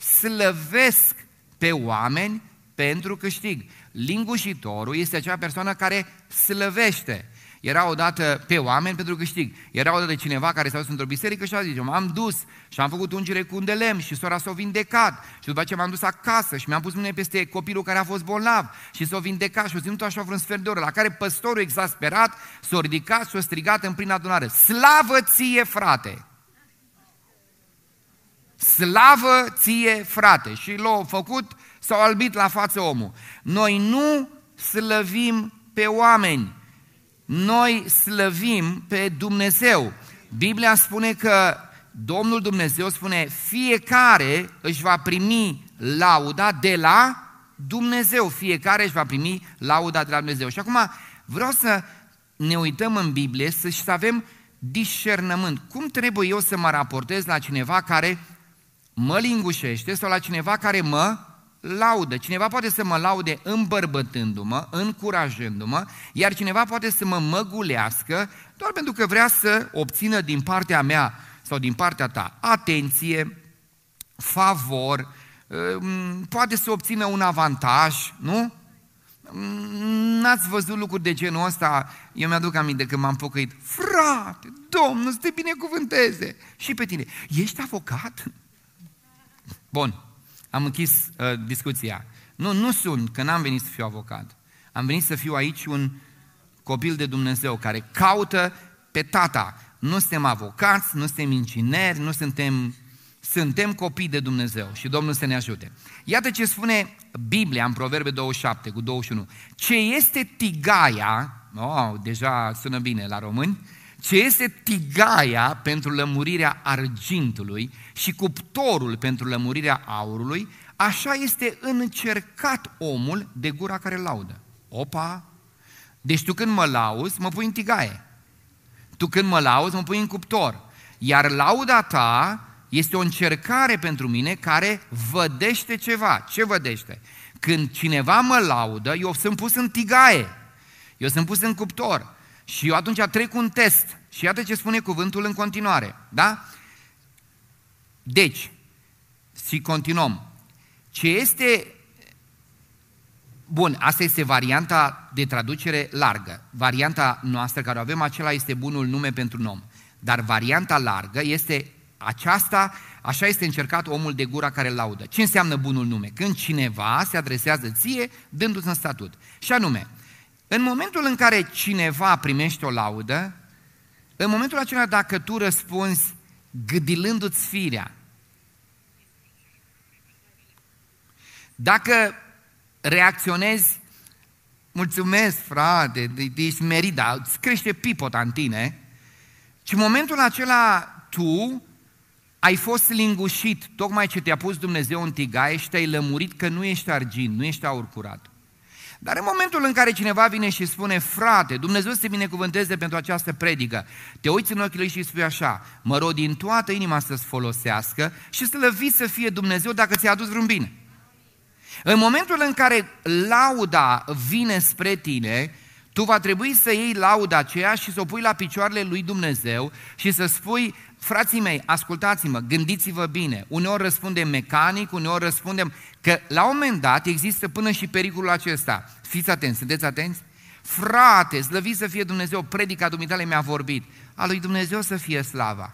S1: slăvesc pe oameni pentru câștig. Lingușitorul este acea persoană care slăvește. Era odată pe oameni pentru câștig. Era odată cineva care s-a dus într-o biserică și a zis, m-am dus și am făcut ungere cu un de lemn și sora s-a vindecat. Și după aceea m-am dus acasă și mi-am pus mâine peste copilul care a fost bolnav și s-a vindecat și a ținut așa vreun sfert de oră, la care păstorul exasperat s-a ridicat și a strigat în plină adunare, slavă ție, frate! Slavă ție, frate! Și l-a făcut, s-a albit la față omul. Noi nu slăvim pe oameni, noi slăvim pe Dumnezeu. Biblia spune că Domnul Dumnezeu spune, fiecare își va primi lauda de la Dumnezeu. Fiecare își va primi lauda de la Dumnezeu. Și acum vreau să ne uităm în Biblie să, și să avem discernământ. Cum trebuie eu să mă raportez la cineva care mă lingușește sau la cineva care mă laudă? Cineva poate să mă laude îmbărbătându-mă, încurajându-mă, iar cineva poate să mă măgulească doar pentru că vrea să obțină din partea mea sau din partea ta atenție, favor, poate să obțină un avantaj, nu? N-ați văzut lucruri de genul ăsta? Eu mi-aduc aminte când m-am pocăit. Frate, Domnul să te binecuvânteze! Și pe tine. Ești avocat? Bun. Am închis uh, discuția. Nu, nu sunt, că n-am venit să fiu avocat. Am venit să fiu aici un copil de Dumnezeu care caută pe tata. Nu suntem avocați, nu suntem ingineri, nu suntem... Suntem copii de Dumnezeu și Domnul să ne ajute. Iată ce spune Biblia în Proverbe douăzeci și șapte cu douăzeci și unu. Ce este tigaia, oh, deja sună bine la români, ce este tigaia pentru lămurirea argintului și cuptorul pentru lămurirea aurului, așa este încercat omul de gura care laudă. Opa! Deci tu când mă lauzi, mă pui în tigaie. Tu când mă lauzi, mă pui în cuptor. Iar lauda ta este o încercare pentru mine care vădește ceva. Ce vădește? Când cineva mă laudă, eu sunt pus în tigaie. Eu sunt pus în cuptor. Și eu atunci trec un test. Și iată ce spune cuvântul în continuare. Da? Deci, și continuăm. Ce este... Bun, asta este varianta de traducere largă. Varianta noastră care o avem, acela este bunul nume pentru un om. Dar varianta largă este aceasta, așa este încercat omul de gura care laudă. Ce înseamnă bunul nume? Când cineva se adresează ție dându-ți un statut. Și anume, în momentul în care cineva primește o laudă, în momentul acela dacă tu răspunzi gâdilându-ți firea, dacă reacționezi, mulțumesc frate, ești merit, dar îți crește pipota în tine, Și în momentul acela tu ai fost lingușit, tocmai ce te-a pus Dumnezeu în tigaie și te-ai lămurit că nu ești argint, nu ești aur curat. Dar în momentul în care cineva vine și spune, frate, Dumnezeu să te binecuvânteze pentru această predică, te uiți în ochii lui și îi spui așa, mă rog din toată inima să-ți folosească și slăvit să fie Dumnezeu dacă ți-a adus vreun bine. În momentul în care lauda vine spre tine, tu va trebui să iei lauda aceea și să o pui la picioarele lui Dumnezeu și să spui, frații mei, ascultați-mă, gândiți-vă bine, uneori răspundem mecanic, uneori răspundem că la un moment dat există până și pericolul acesta. Fiți atenți, sunteți atenți? Frate, slăvit să fie Dumnezeu, predica dumitale mi-a vorbit, a lui Dumnezeu să fie slava.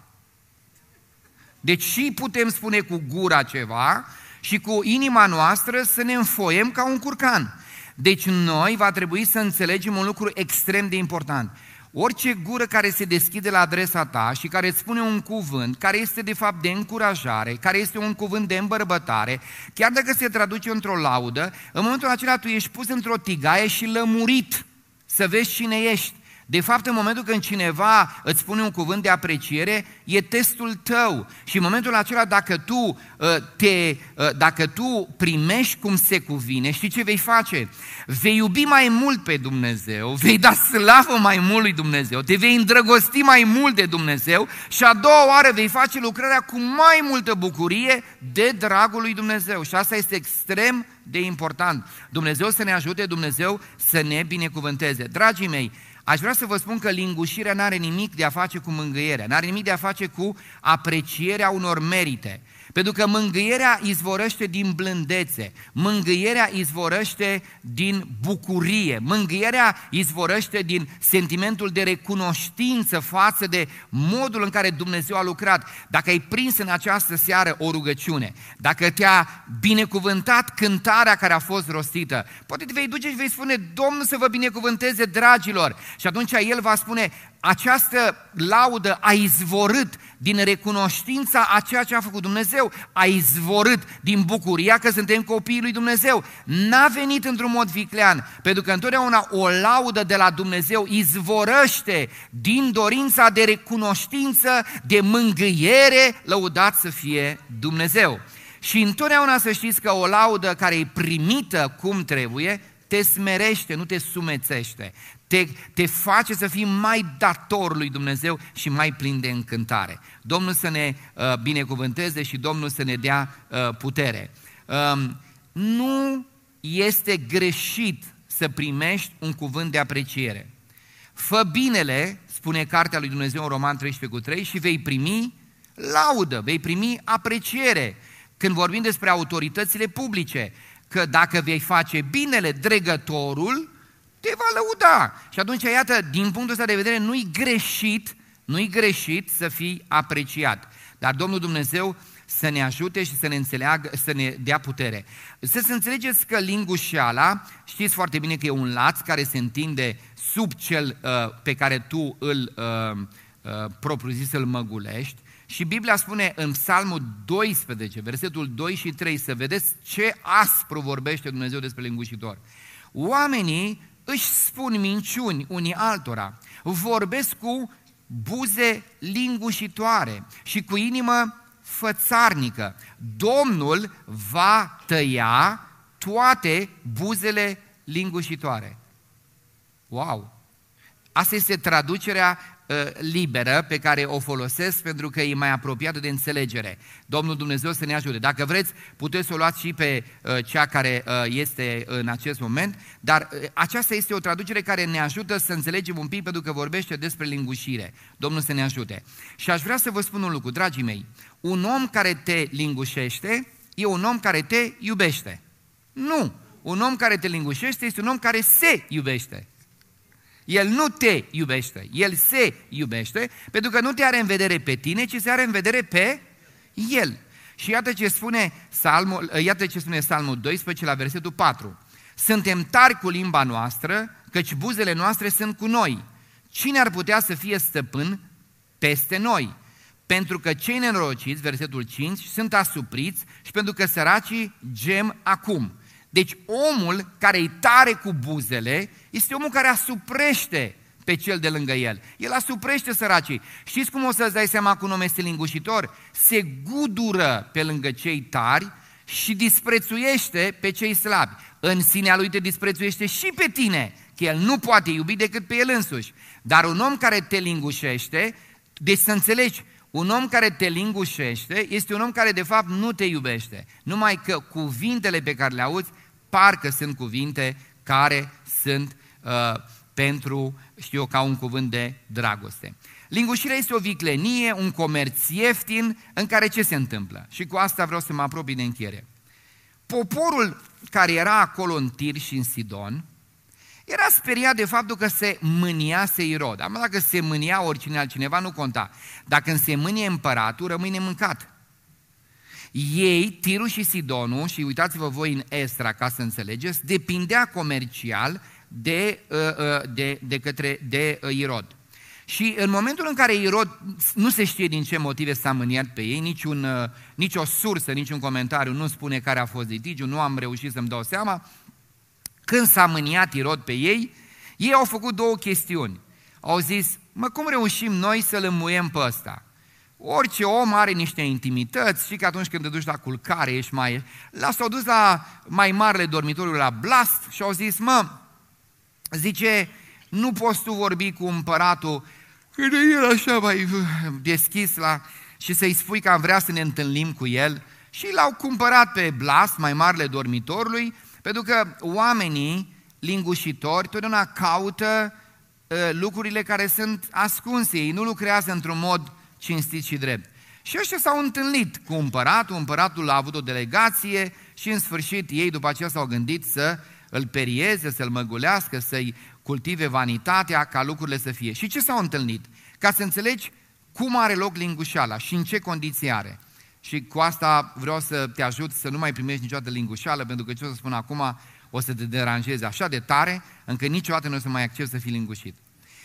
S1: Deci și putem spune cu gura ceva și cu inima noastră să ne înfoiem ca un curcan. Deci noi va trebui să înțelegem un lucru extrem de important. Orice gură care se deschide la adresa ta și care îți spune un cuvânt, care este de fapt de încurajare, care este un cuvânt de îmbărbătare, chiar dacă se traduce într-o laudă, în momentul acela tu ești pus într-o tigaie și lămurit să vezi cine ești. De fapt, în momentul când cineva îți spune un cuvânt de apreciere, e testul tău. Și în momentul acela, dacă tu, te, dacă tu primești cum se cuvine, știi ce vei face? Vei iubi mai mult pe Dumnezeu, vei da slavă mai mult lui Dumnezeu, te vei îndrăgosti mai mult de Dumnezeu și a doua oară vei face lucrarea cu mai multă bucurie de dragul lui Dumnezeu. Și asta este extrem de important. Dumnezeu să ne ajute, Dumnezeu să ne binecuvânteze. Dragii mei, aș vrea să vă spun că lingușirea n-are nimic de a face cu mângâierea, n-are nimic de a face cu aprecierea unor merite. Pentru că mângâierea izvorăște din blândețe, mângâierea izvorăște din bucurie, mângâierea izvorăște din sentimentul de recunoștință față de modul în care Dumnezeu a lucrat. Dacă ai prins în această seară o rugăciune, dacă te-a binecuvântat cântarea care a fost rostită, poate te vei duce și vei spune, Domnul să vă binecuvânteze, dragilor, și atunci El va spune, această laudă a izvorât din recunoștința a ceea ce a făcut Dumnezeu, a izvorât din bucuria că suntem copiii lui Dumnezeu. N-a venit într-un mod viclean, pentru că întotdeauna o laudă de la Dumnezeu izvorăște din dorința de recunoștință, de mângâiere, lăudat să fie Dumnezeu. Și întotdeauna să știți că o laudă care e primită cum trebuie, te smerește, nu te sumețește. Te, te face să fii mai dator lui Dumnezeu și mai plin de încântare. Domnul să ne uh, binecuvânteze și Domnul să ne dea uh, putere. Uh, nu este greșit să primești un cuvânt de apreciere. Fă binele, spune cartea lui Dumnezeu în Roman treisprezece cu trei, și vei primi laudă, vei primi apreciere. Când vorbim despre autoritățile publice, că dacă vei face binele, dregătorul te va lăuda. Și atunci, iată, din punctul ăsta de vedere, nu-i greșit, nu-i greșit să fii apreciat. Dar Domnul Dumnezeu să ne ajute și să ne înțeleagă, să ne dea putere. Să să înțelegeți că lingușeala, știți foarte bine că e un laț care se întinde sub cel uh, pe care tu îl uh, uh, propriu-zis să-l măgulești. Și Biblia spune în Psalmul doisprezece, versetul doi și trei, să vedeți ce aspru vorbește Dumnezeu despre lingușitor. Oamenii își spun minciuni unii altora, vorbesc cu buze lingușitoare și cu inimă fățarnică. Domnul va tăia toate buzele lingușitoare. Wow! Asta este traducerea uh, liberă pe care o folosesc pentru că e mai apropiată de înțelegere. Domnul Dumnezeu să ne ajute. Dacă vreți, puteți să o luați și pe uh, cea care uh, este în acest moment, dar uh, aceasta este o traducere care ne ajută să înțelegem un pic pentru că vorbește despre lingușire. Domnul să ne ajute. Și aș vrea să vă spun un lucru, dragii mei. Un om care te lingușește e un om care te iubește. Nu! Un om care te lingușește este un om care se iubește. El nu te iubește, El se iubește, pentru că nu te are în vedere pe tine, ci se are în vedere pe El. Și iată ce spune Psalmul, iată ce spune Psalmul doisprezece la versetul patru. Suntem tari cu limba noastră, căci buzele noastre sunt cu noi. Cine ar putea să fie stăpân peste noi? Pentru că cei nenorociți, versetul cinci, sunt asupriți și pentru că săracii gem acum. Deci omul care e tare cu buzele este omul care asuprește pe cel de lângă el. El asuprește săracii. Știți cum o să-ți dai seama că un om este lingușitor? Se gudură pe lângă cei tari și disprețuiește pe cei slabi. În sinea lui te disprețuiește și pe tine, că el nu poate iubi decât pe el însuși. Dar un om care te lingușește, deci să înțelegi, un om care te lingușește este un om care de fapt nu te iubește. Numai că cuvintele pe care le auzi parcă sunt cuvinte care sunt uh, pentru, știu eu, ca un cuvânt de dragoste. Lingușirea este o viclenie, un comerț ieftin în care ce se întâmplă? Și cu asta vreau să mă apropii de încheiere. Poporul care era acolo în Tir și în Sidon era speriat de faptul că se mâniase Irod. Am dacă se mânia oricine altcineva, nu conta. Dacă când se mânie împăratul, rămâne mâncat. Ei, Tirul și Sidonul, și uitați-vă voi în Esra ca să înțelegeți, depindea comercial de, de, de către de Irod. Și în momentul în care Irod, nu se știe din ce motive s-a mâniat pe ei, niciun, nici o sursă, niciun comentariu nu spune care a fost litigiul, nu am reușit să-mi dau seama, când s-a mâniat Irod pe ei, ei au făcut două chestiuni. Au zis, mă, cum reușim noi să-l înmuiem pe ăsta? Orice om are niște intimități, și că atunci când te duci la culcare ești mai... S-au dus la mai marele dormitoriu, la Blast, și au zis, mă, zice, nu poți tu vorbi cu împăratul când e el așa mai deschis la... și să-i spui că am vrea să ne întâlnim cu el. Și l-au cumpărat pe Blast, mai marele dormitorului, pentru că oamenii lingușitori totdeauna caută uh, lucrurile care sunt ascunse. Ei nu lucrează într-un mod cinstit și drept. Și ăștia s-au întâlnit cu împăratul, împăratul a avut o delegație și în sfârșit ei după aceea s-au gândit să îl perieze, să-l măgulească, să-i cultive vanitatea ca lucrurile să fie. Și ce s-au întâlnit? Ca să înțelegi cum are loc lingușeala și în ce condiții are. Și cu asta vreau să te ajut să nu mai primești niciodată lingușeală, pentru că ce o să spun acum o să te deranjeze așa de tare, încât niciodată nu o să mai accept să fii lingușit.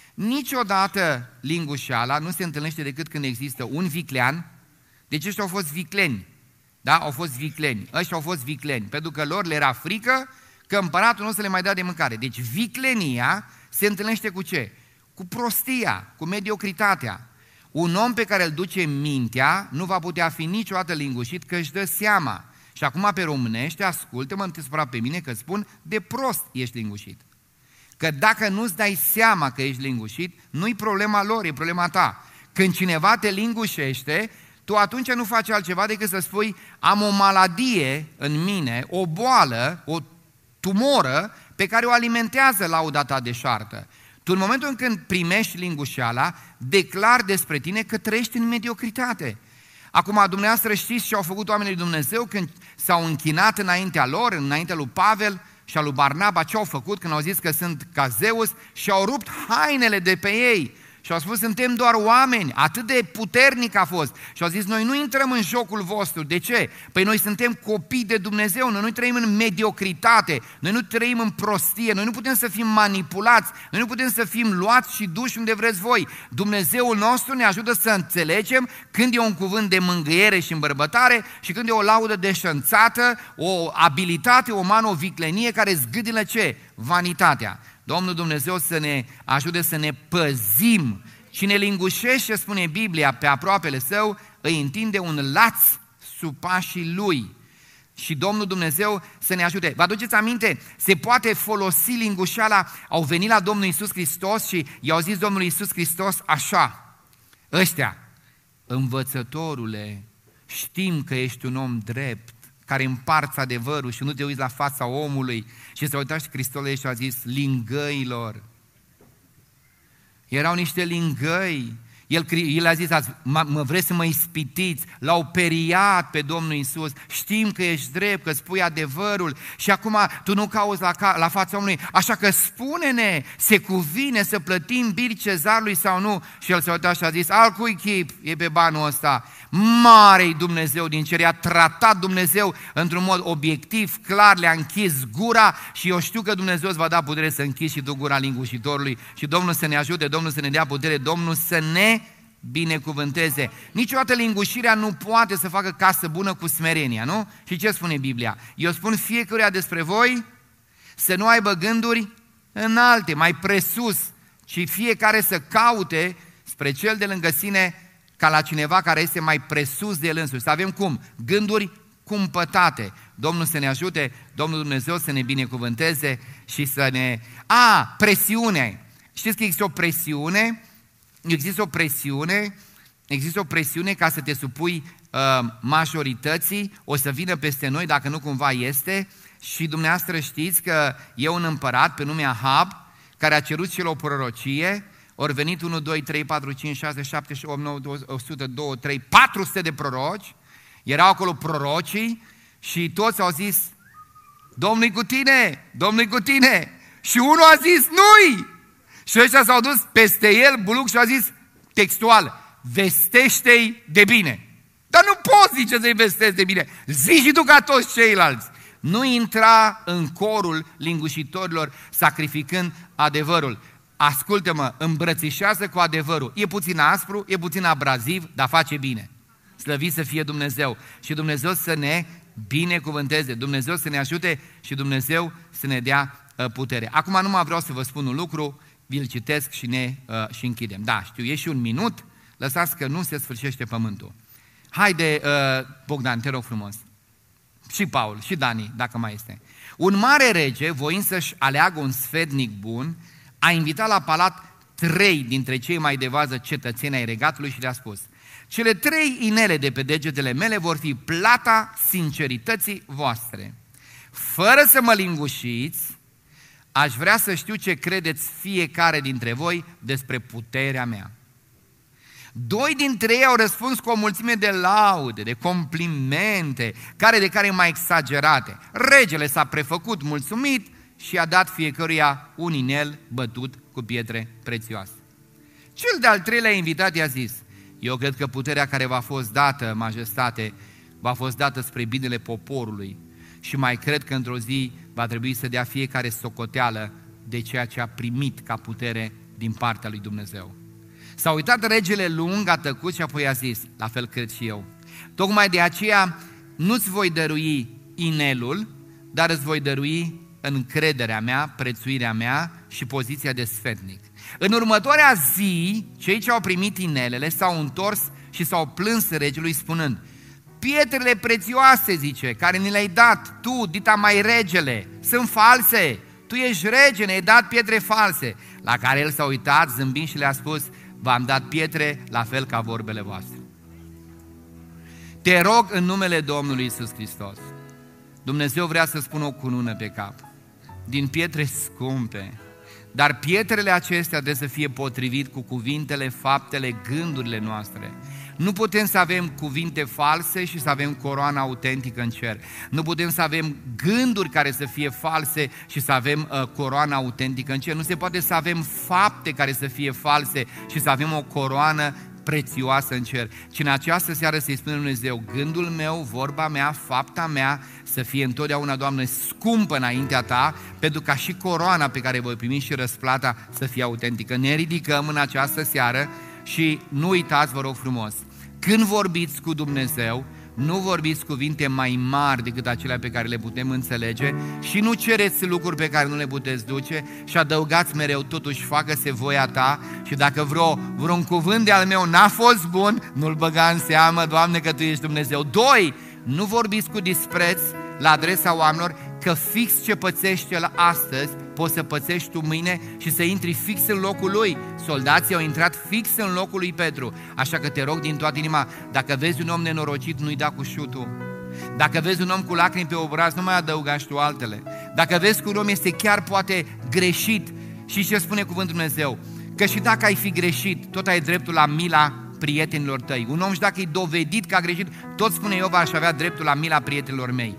S1: Niciodată lingușeala nu se întâlnește decât când există un viclean. Deci ăștia au fost vicleni, da? Au fost vicleni, ăștia au fost vicleni, pentru că lor le era frică că împăratul nu o să le mai dea de mâncare. Deci viclenia se întâlnește cu ce? Cu prostia, cu mediocritatea. Un om pe care îl duce mintea nu va putea fi niciodată lingușit, că își dă seama. Și acum pe românește, ascultă-mă, nu te supăra pe mine că spun, de prost ești lingușit. Că dacă nu-ți dai seama că ești lingușit, nu-i problema lor, e problema ta. Când cineva te lingușește, tu atunci nu faci altceva decât să spui, am o maladie în mine, o boală, o tumoră pe care o alimentează lauda ta deșartă. Tu în momentul în când primești lingușeala, declar despre tine că trăiești în mediocritate. Acum, dumneavoastră știți ce au făcut oamenii lui Dumnezeu când s-au închinat înaintea lor, înaintea lui Pavel și a lui Barnaba, ce au făcut când au zis că sunt ca Zeus și au rupt hainele de pe ei. Și au spus, suntem doar oameni, atât de puternic a fost. Și au zis, noi nu intrăm în jocul vostru. De ce? Păi noi suntem copii de Dumnezeu, noi nu trăim în mediocritate, noi nu trăim în prostie, noi nu putem să fim manipulați, noi nu putem să fim luați și duși unde vreți voi. Dumnezeul nostru ne ajută să înțelegem când e un cuvânt de mângâiere și îmbărbătare și când e o laudă deșanțată, o abilitate umană, o viclenie care zgâdilă ce? Vanitatea. Domnul Dumnezeu să ne ajute să ne păzim. Cine lingușește, spune Biblia, pe aproapele său, îi întinde un laț sub pașii lui. Și Domnul Dumnezeu să ne ajute. Vă aduceți aminte? Se poate folosi lingușeala. Au venit la Domnul Iisus Hristos și i-au zis Domnul Iisus Hristos așa, ăștia, învățătorule, știm că ești un om drept, care împarți adevărul și nu te uiți la fața omului. Și s-a uitat și Hristos și a zis, lingăilor. Erau niște lingăi. El, el a zis, mă vreți să mă ispitiți? L-au periat pe Domnul Iisus. Știm că ești drept, că spui adevărul și acum tu nu cauți la, la fața omului. Așa că spune-ne, se cuvine să plătim biri cezarului sau nu? Și el s-a uitat și a zis, al cui chip e pe banul ăsta? Mare-i Dumnezeu din cer, i-a tratat Dumnezeu într-un mod obiectiv, clar, le-a închis gura și eu știu că Dumnezeu îți va da putere să închizi și tu gura lingușitorului și Domnul să ne ajute, Domnul să ne dea putere, Domnul să ne binecuvânteze. Niciodată lingușirea nu poate să facă casă bună cu smerenia, nu? Și ce spune Biblia? Eu spun fiecăruia despre voi să nu aibă gânduri înalte, mai presus, și fiecare să caute spre cel de lângă sine ca la cineva care este mai presus de el însuși. Să avem cum? Gânduri cumpătate. Domnul să ne ajute, Domnul Dumnezeu să ne binecuvânteze și să ne... A, presiune! Știți că există o presiune, există o presiune, există o presiune ca să te supui uh, majorității, o să vină peste noi dacă nu cumva este, și dumneavoastră știți că e un împărat pe nume Ahab, care a cerut și el o prorocie, ori venit unu, doi, trei, patru, cinci, șase, șapte, opt, nouă, o sută doi, trei, patru sute de proroci, erau acolo prorocii și toți au zis, Domnul-i cu tine, Domnul-i cu tine, și unul a zis, nu-i! Și ăștia s-au dus peste el, buluc, și au zis textual, vestește-i de bine. Dar nu poți, zice, să-i vestezi de bine. Zici și tu ca toți ceilalți. Nu intra în corul lingușitorilor sacrificând adevărul. Ascultă-mă, îmbrățișează cu adevărul. E puțin aspru, e puțin abraziv, dar face bine. Slăvit să fie Dumnezeu. Și Dumnezeu să ne binecuvânteze, Dumnezeu să ne ajute și Dumnezeu să ne dea putere. Acum numai vreau să vă spun un lucru, vi-l citesc și ne uh, și închidem. Da, știu, e și un minut, lăsați că nu se sfârșește pământul. Haide, uh, Bogdan, te rog frumos. Și Paul, și Dani, dacă mai este. Un mare rege, voind să-și aleagă un sfetnic bun, a invitat la palat trei dintre cei mai de vază cetățeni ai regatului și le-a spus: cele trei inele de pe degetele mele vor fi plata sincerității voastre. Fără să mă lingușiți, aș vrea să știu ce credeți fiecare dintre voi despre puterea mea. Doi dintre ei au răspuns cu o mulțime de laude, de complimente, care de care mai exagerate. Regele s-a prefăcut mulțumit și a dat fiecăruia un inel bătut cu pietre prețioase. Cel de-al treilea invitat i-a zis: eu cred că puterea care v-a fost dată, majestate, v-a fost dată spre binele poporului și mai cred că într-o zi va trebui să dea fiecare socoteală de ceea ce a primit ca putere din partea lui Dumnezeu. S-a uitat regele lung, a tăcut și apoi a zis: la fel cred și eu. Tocmai de aceea nu-ți voi dărui inelul, dar îți voi dărui încrederea mea, prețuirea mea și poziția de sfetnic. În următoarea zi, cei ce au primit inelele s-au întors și s-au plâns regelui spunând: pietrele prețioase, zice, care ni le-ai dat tu, dita mai regele, sunt false. Tu ești rege, ne-ai dat pietre false. La care el s-a uitat zâmbind și le-a spus: v-am dat pietre la fel ca vorbele voastre. Te rog în numele Domnului Iisus Hristos, Dumnezeu vrea să spună o cunună pe cap, din pietre scumpe, dar pietrele acestea trebuie să fie potrivit cu cuvintele, faptele, gândurile noastre. Nu putem să avem cuvinte false și să avem coroana autentică în cer. Nu putem să avem gânduri care să fie false și să avem uh, coroana autentică în cer. Nu se poate să avem fapte care să fie false și să avem o coroană prețioasă în cer. Și în această seară să-i spune Dumnezeu: gândul meu, vorba mea, fapta mea să fie întotdeauna, Doamne, scumpă înaintea Ta, pentru ca și coroana pe care voi primi și răsplata să fie autentică. Ne ridicăm în această seară și nu uitați, vă rog frumos, când vorbiți cu Dumnezeu, nu vorbiți cuvinte mai mari decât acelea pe care le putem înțelege și nu cereți lucruri pe care nu le puteți duce și adăugați mereu: totuși facă-se voia Ta. Și dacă vreo, vreun cuvânt de al meu n-a fost bun, nu-l băga în seamă, Doamne, că Tu ești Dumnezeu. Doi, nu vorbiți cu dispreț la adresa oamenilor, că fix ce pățești el astăzi, poți să pățești tu mâine și să intri fix în locul lui. Soldații au intrat fix în locul lui Petru. Așa că te rog din toată inima, dacă vezi un om nenorocit, nu-i da cu șutul. Dacă vezi un om cu lacrimi pe obraz, nu mai adăuga și tu altele. Dacă vezi că un om este chiar poate greșit, și ce spune cuvântul Dumnezeu? Că și dacă ai fi greșit, tot ai dreptul la mila prietenilor tăi. Un om și dacă e dovedit că a greșit, tot spune Iova, aș avea dreptul la mila prietenilor mei.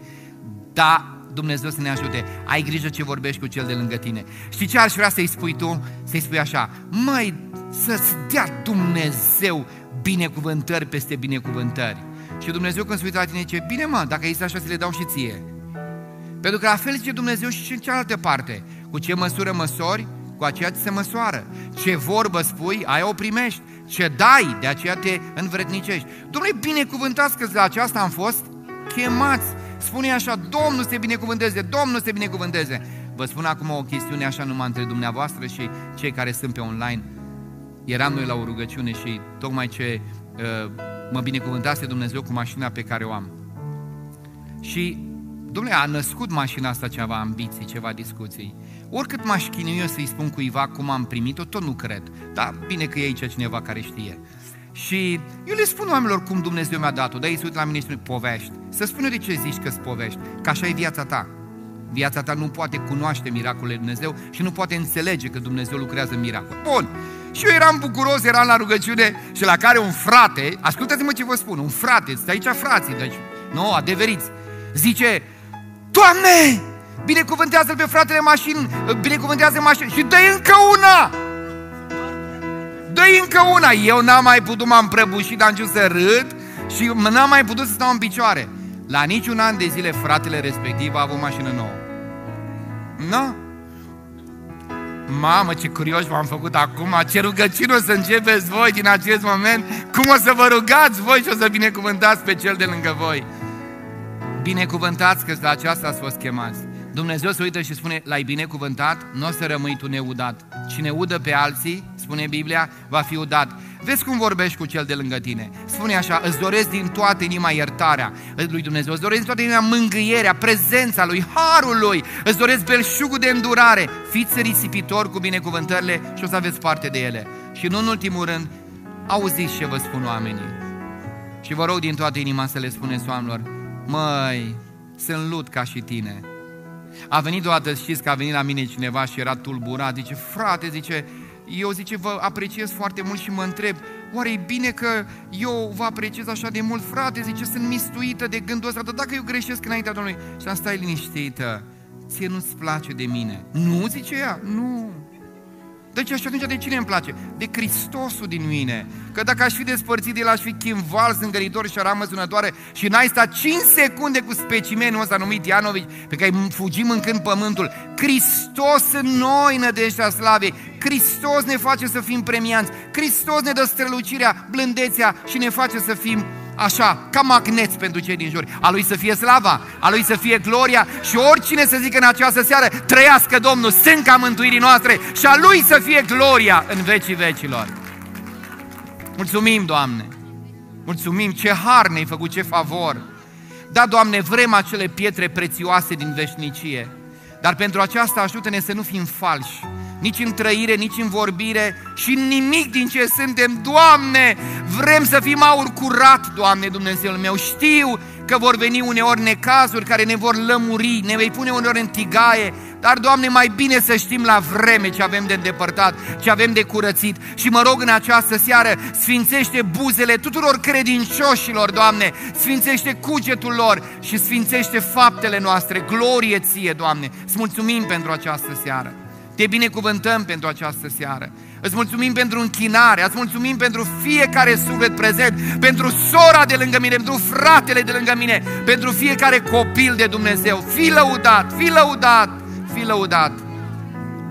S1: Da, Dumnezeu să ne ajute. Ai grijă ce vorbești cu cel de lângă tine. Știi ce aș vrea să-i spui tu? Să-i spui așa: măi, să-ți dea Dumnezeu binecuvântări peste binecuvântări. Și Dumnezeu când se uită la tine zice: bine mă, dacă ești așa, să le dau și ție. Pentru că la fel zice Dumnezeu și în cealaltă parte: cu ce măsură măsori, cu aceea ți se măsoară. Ce vorbă spui, aia o primești. Ce dai, de aceea te învrednicești. Dom'le, binecuvântați că la aceasta am fost chemați. Spune așa: Domnul să te binecuvânteze, Domnul să te binecuvânteze. Vă spun acum o chestiune așa numai între dumneavoastră și cei care sunt pe online. Eram noi la o rugăciune și tocmai ce uh, mă binecuvântase Dumnezeu cu mașina pe care o am. Și, Dumnezeu, a născut mașina asta ceva ambiții, ceva discuții. Oricât m-aș chinui eu să-i spun cuiva cum am primit-o, tot nu cred. Dar bine că e aici cineva care știe. Și eu le spun oamenilor cum Dumnezeu mi-a dat-o, dar ei se uită la mine și spune, povești. Să spune de ce zici că-ți povești, că așa e viața ta. Viața ta nu poate cunoaște miracolele Dumnezeu și nu poate înțelege că Dumnezeu lucrează miracol. Bun, și eu eram bucuros, eram la rugăciune și la care un frate, ascultați-mă ce vă spun, un frate, sunt aici frații, deci, nu, adeveriți, zice, Doamne, binecuvântează-l pe fratele mașini, binecuvântează mașini și dă-i încă una! Dă-i încă una! Eu n-am mai putut, m-am prăbușit, am început să râd și n-am mai putut să stau în picioare. La niciun an de zile fratele respectiv a avut mașină nouă. Nu? Mamă, ce curioși v-am făcut acum, ce rugăciune o să începeți voi din acest moment, cum o să vă rugați voi și o să binecuvântați pe cel de lângă voi. Binecuvântați că la aceasta ați fost chemați. Dumnezeu se uită și spune, l-ai binecuvântat, nu o să rămâi tu neudat. Cine udă pe alții, spune Biblia, va fi udat. Vezi cum vorbești cu cel de lângă tine. Spune așa, îți doresc din toată inima iertarea lui Dumnezeu, îți doresc din toată inima mângâierea, prezența lui, harul lui, îți doresc belșugul de îndurare. Fiți risipitori cu binecuvântările și o să aveți parte de ele. Și nu în ultimul rând, auziți ce vă spun oamenii. Și vă rog din toată inima să le spuneți oamenilor, măi, sunt lut ca și tine. A venit deodată, știți că a venit la mine cineva și era tulburat, zice, frate, zice, eu, zice, vă apreciez foarte mult și mă întreb, oare e bine că eu vă apreciez așa de mult, frate, zice, sunt mistuită de gândul ăsta, dar dacă eu greșesc înaintea Domnului, și am stai liniștită, ție nu-ți place de mine? Nu, zice ea, nu. Deci și atunci de cine îmi place? De Hristosul din mine. Că dacă aș fi despărțit de el, aș fi chimval, zângăritor și aramă sunătoare și n-ai stat cinci secunde cu specimenul ăsta numit Ianovici, pe care fugim mâncând pământul. Hristos în noi, nădejdea slavei. Hristos ne face să fim premianți. Hristos ne dă strălucirea, blândețea și ne face să fim așa, ca magneți pentru cei din jur. A Lui să fie slava, a Lui să fie gloria și oricine să zică în această seară, trăiască Domnul, sânca mântuirii noastre și a Lui să fie gloria în vecii vecilor. Mulțumim, Doamne! Mulțumim, ce har ne-ai făcut, ce favor! Da, Doamne, vrem acele pietre prețioase din veșnicie, dar pentru aceasta ajută-ne să nu fim falși, nici în trăire, nici în vorbire și în nimic din ce suntem. Doamne, vrem să fim aur curat, Doamne, Dumnezeul meu. Știu că vor veni uneori necazuri care ne vor lămuri, ne vei pune uneori în tigaie, dar, Doamne, mai bine să știm la vreme ce avem de îndepărtat, ce avem de curățit. Și mă rog în această seară, sfințește buzele tuturor credincioșilor, Doamne, sfințește cugetul lor și sfințește faptele noastre. Glorie Ție, Doamne, îți mulțumim pentru această seară. Te binecuvântăm pentru această seară. Îți mulțumim pentru închinare, îți mulțumim pentru fiecare suflet prezent, pentru sora de lângă mine, pentru fratele de lângă mine, pentru fiecare copil de Dumnezeu. Fii lăudat, fii lăudat, fii lăudat.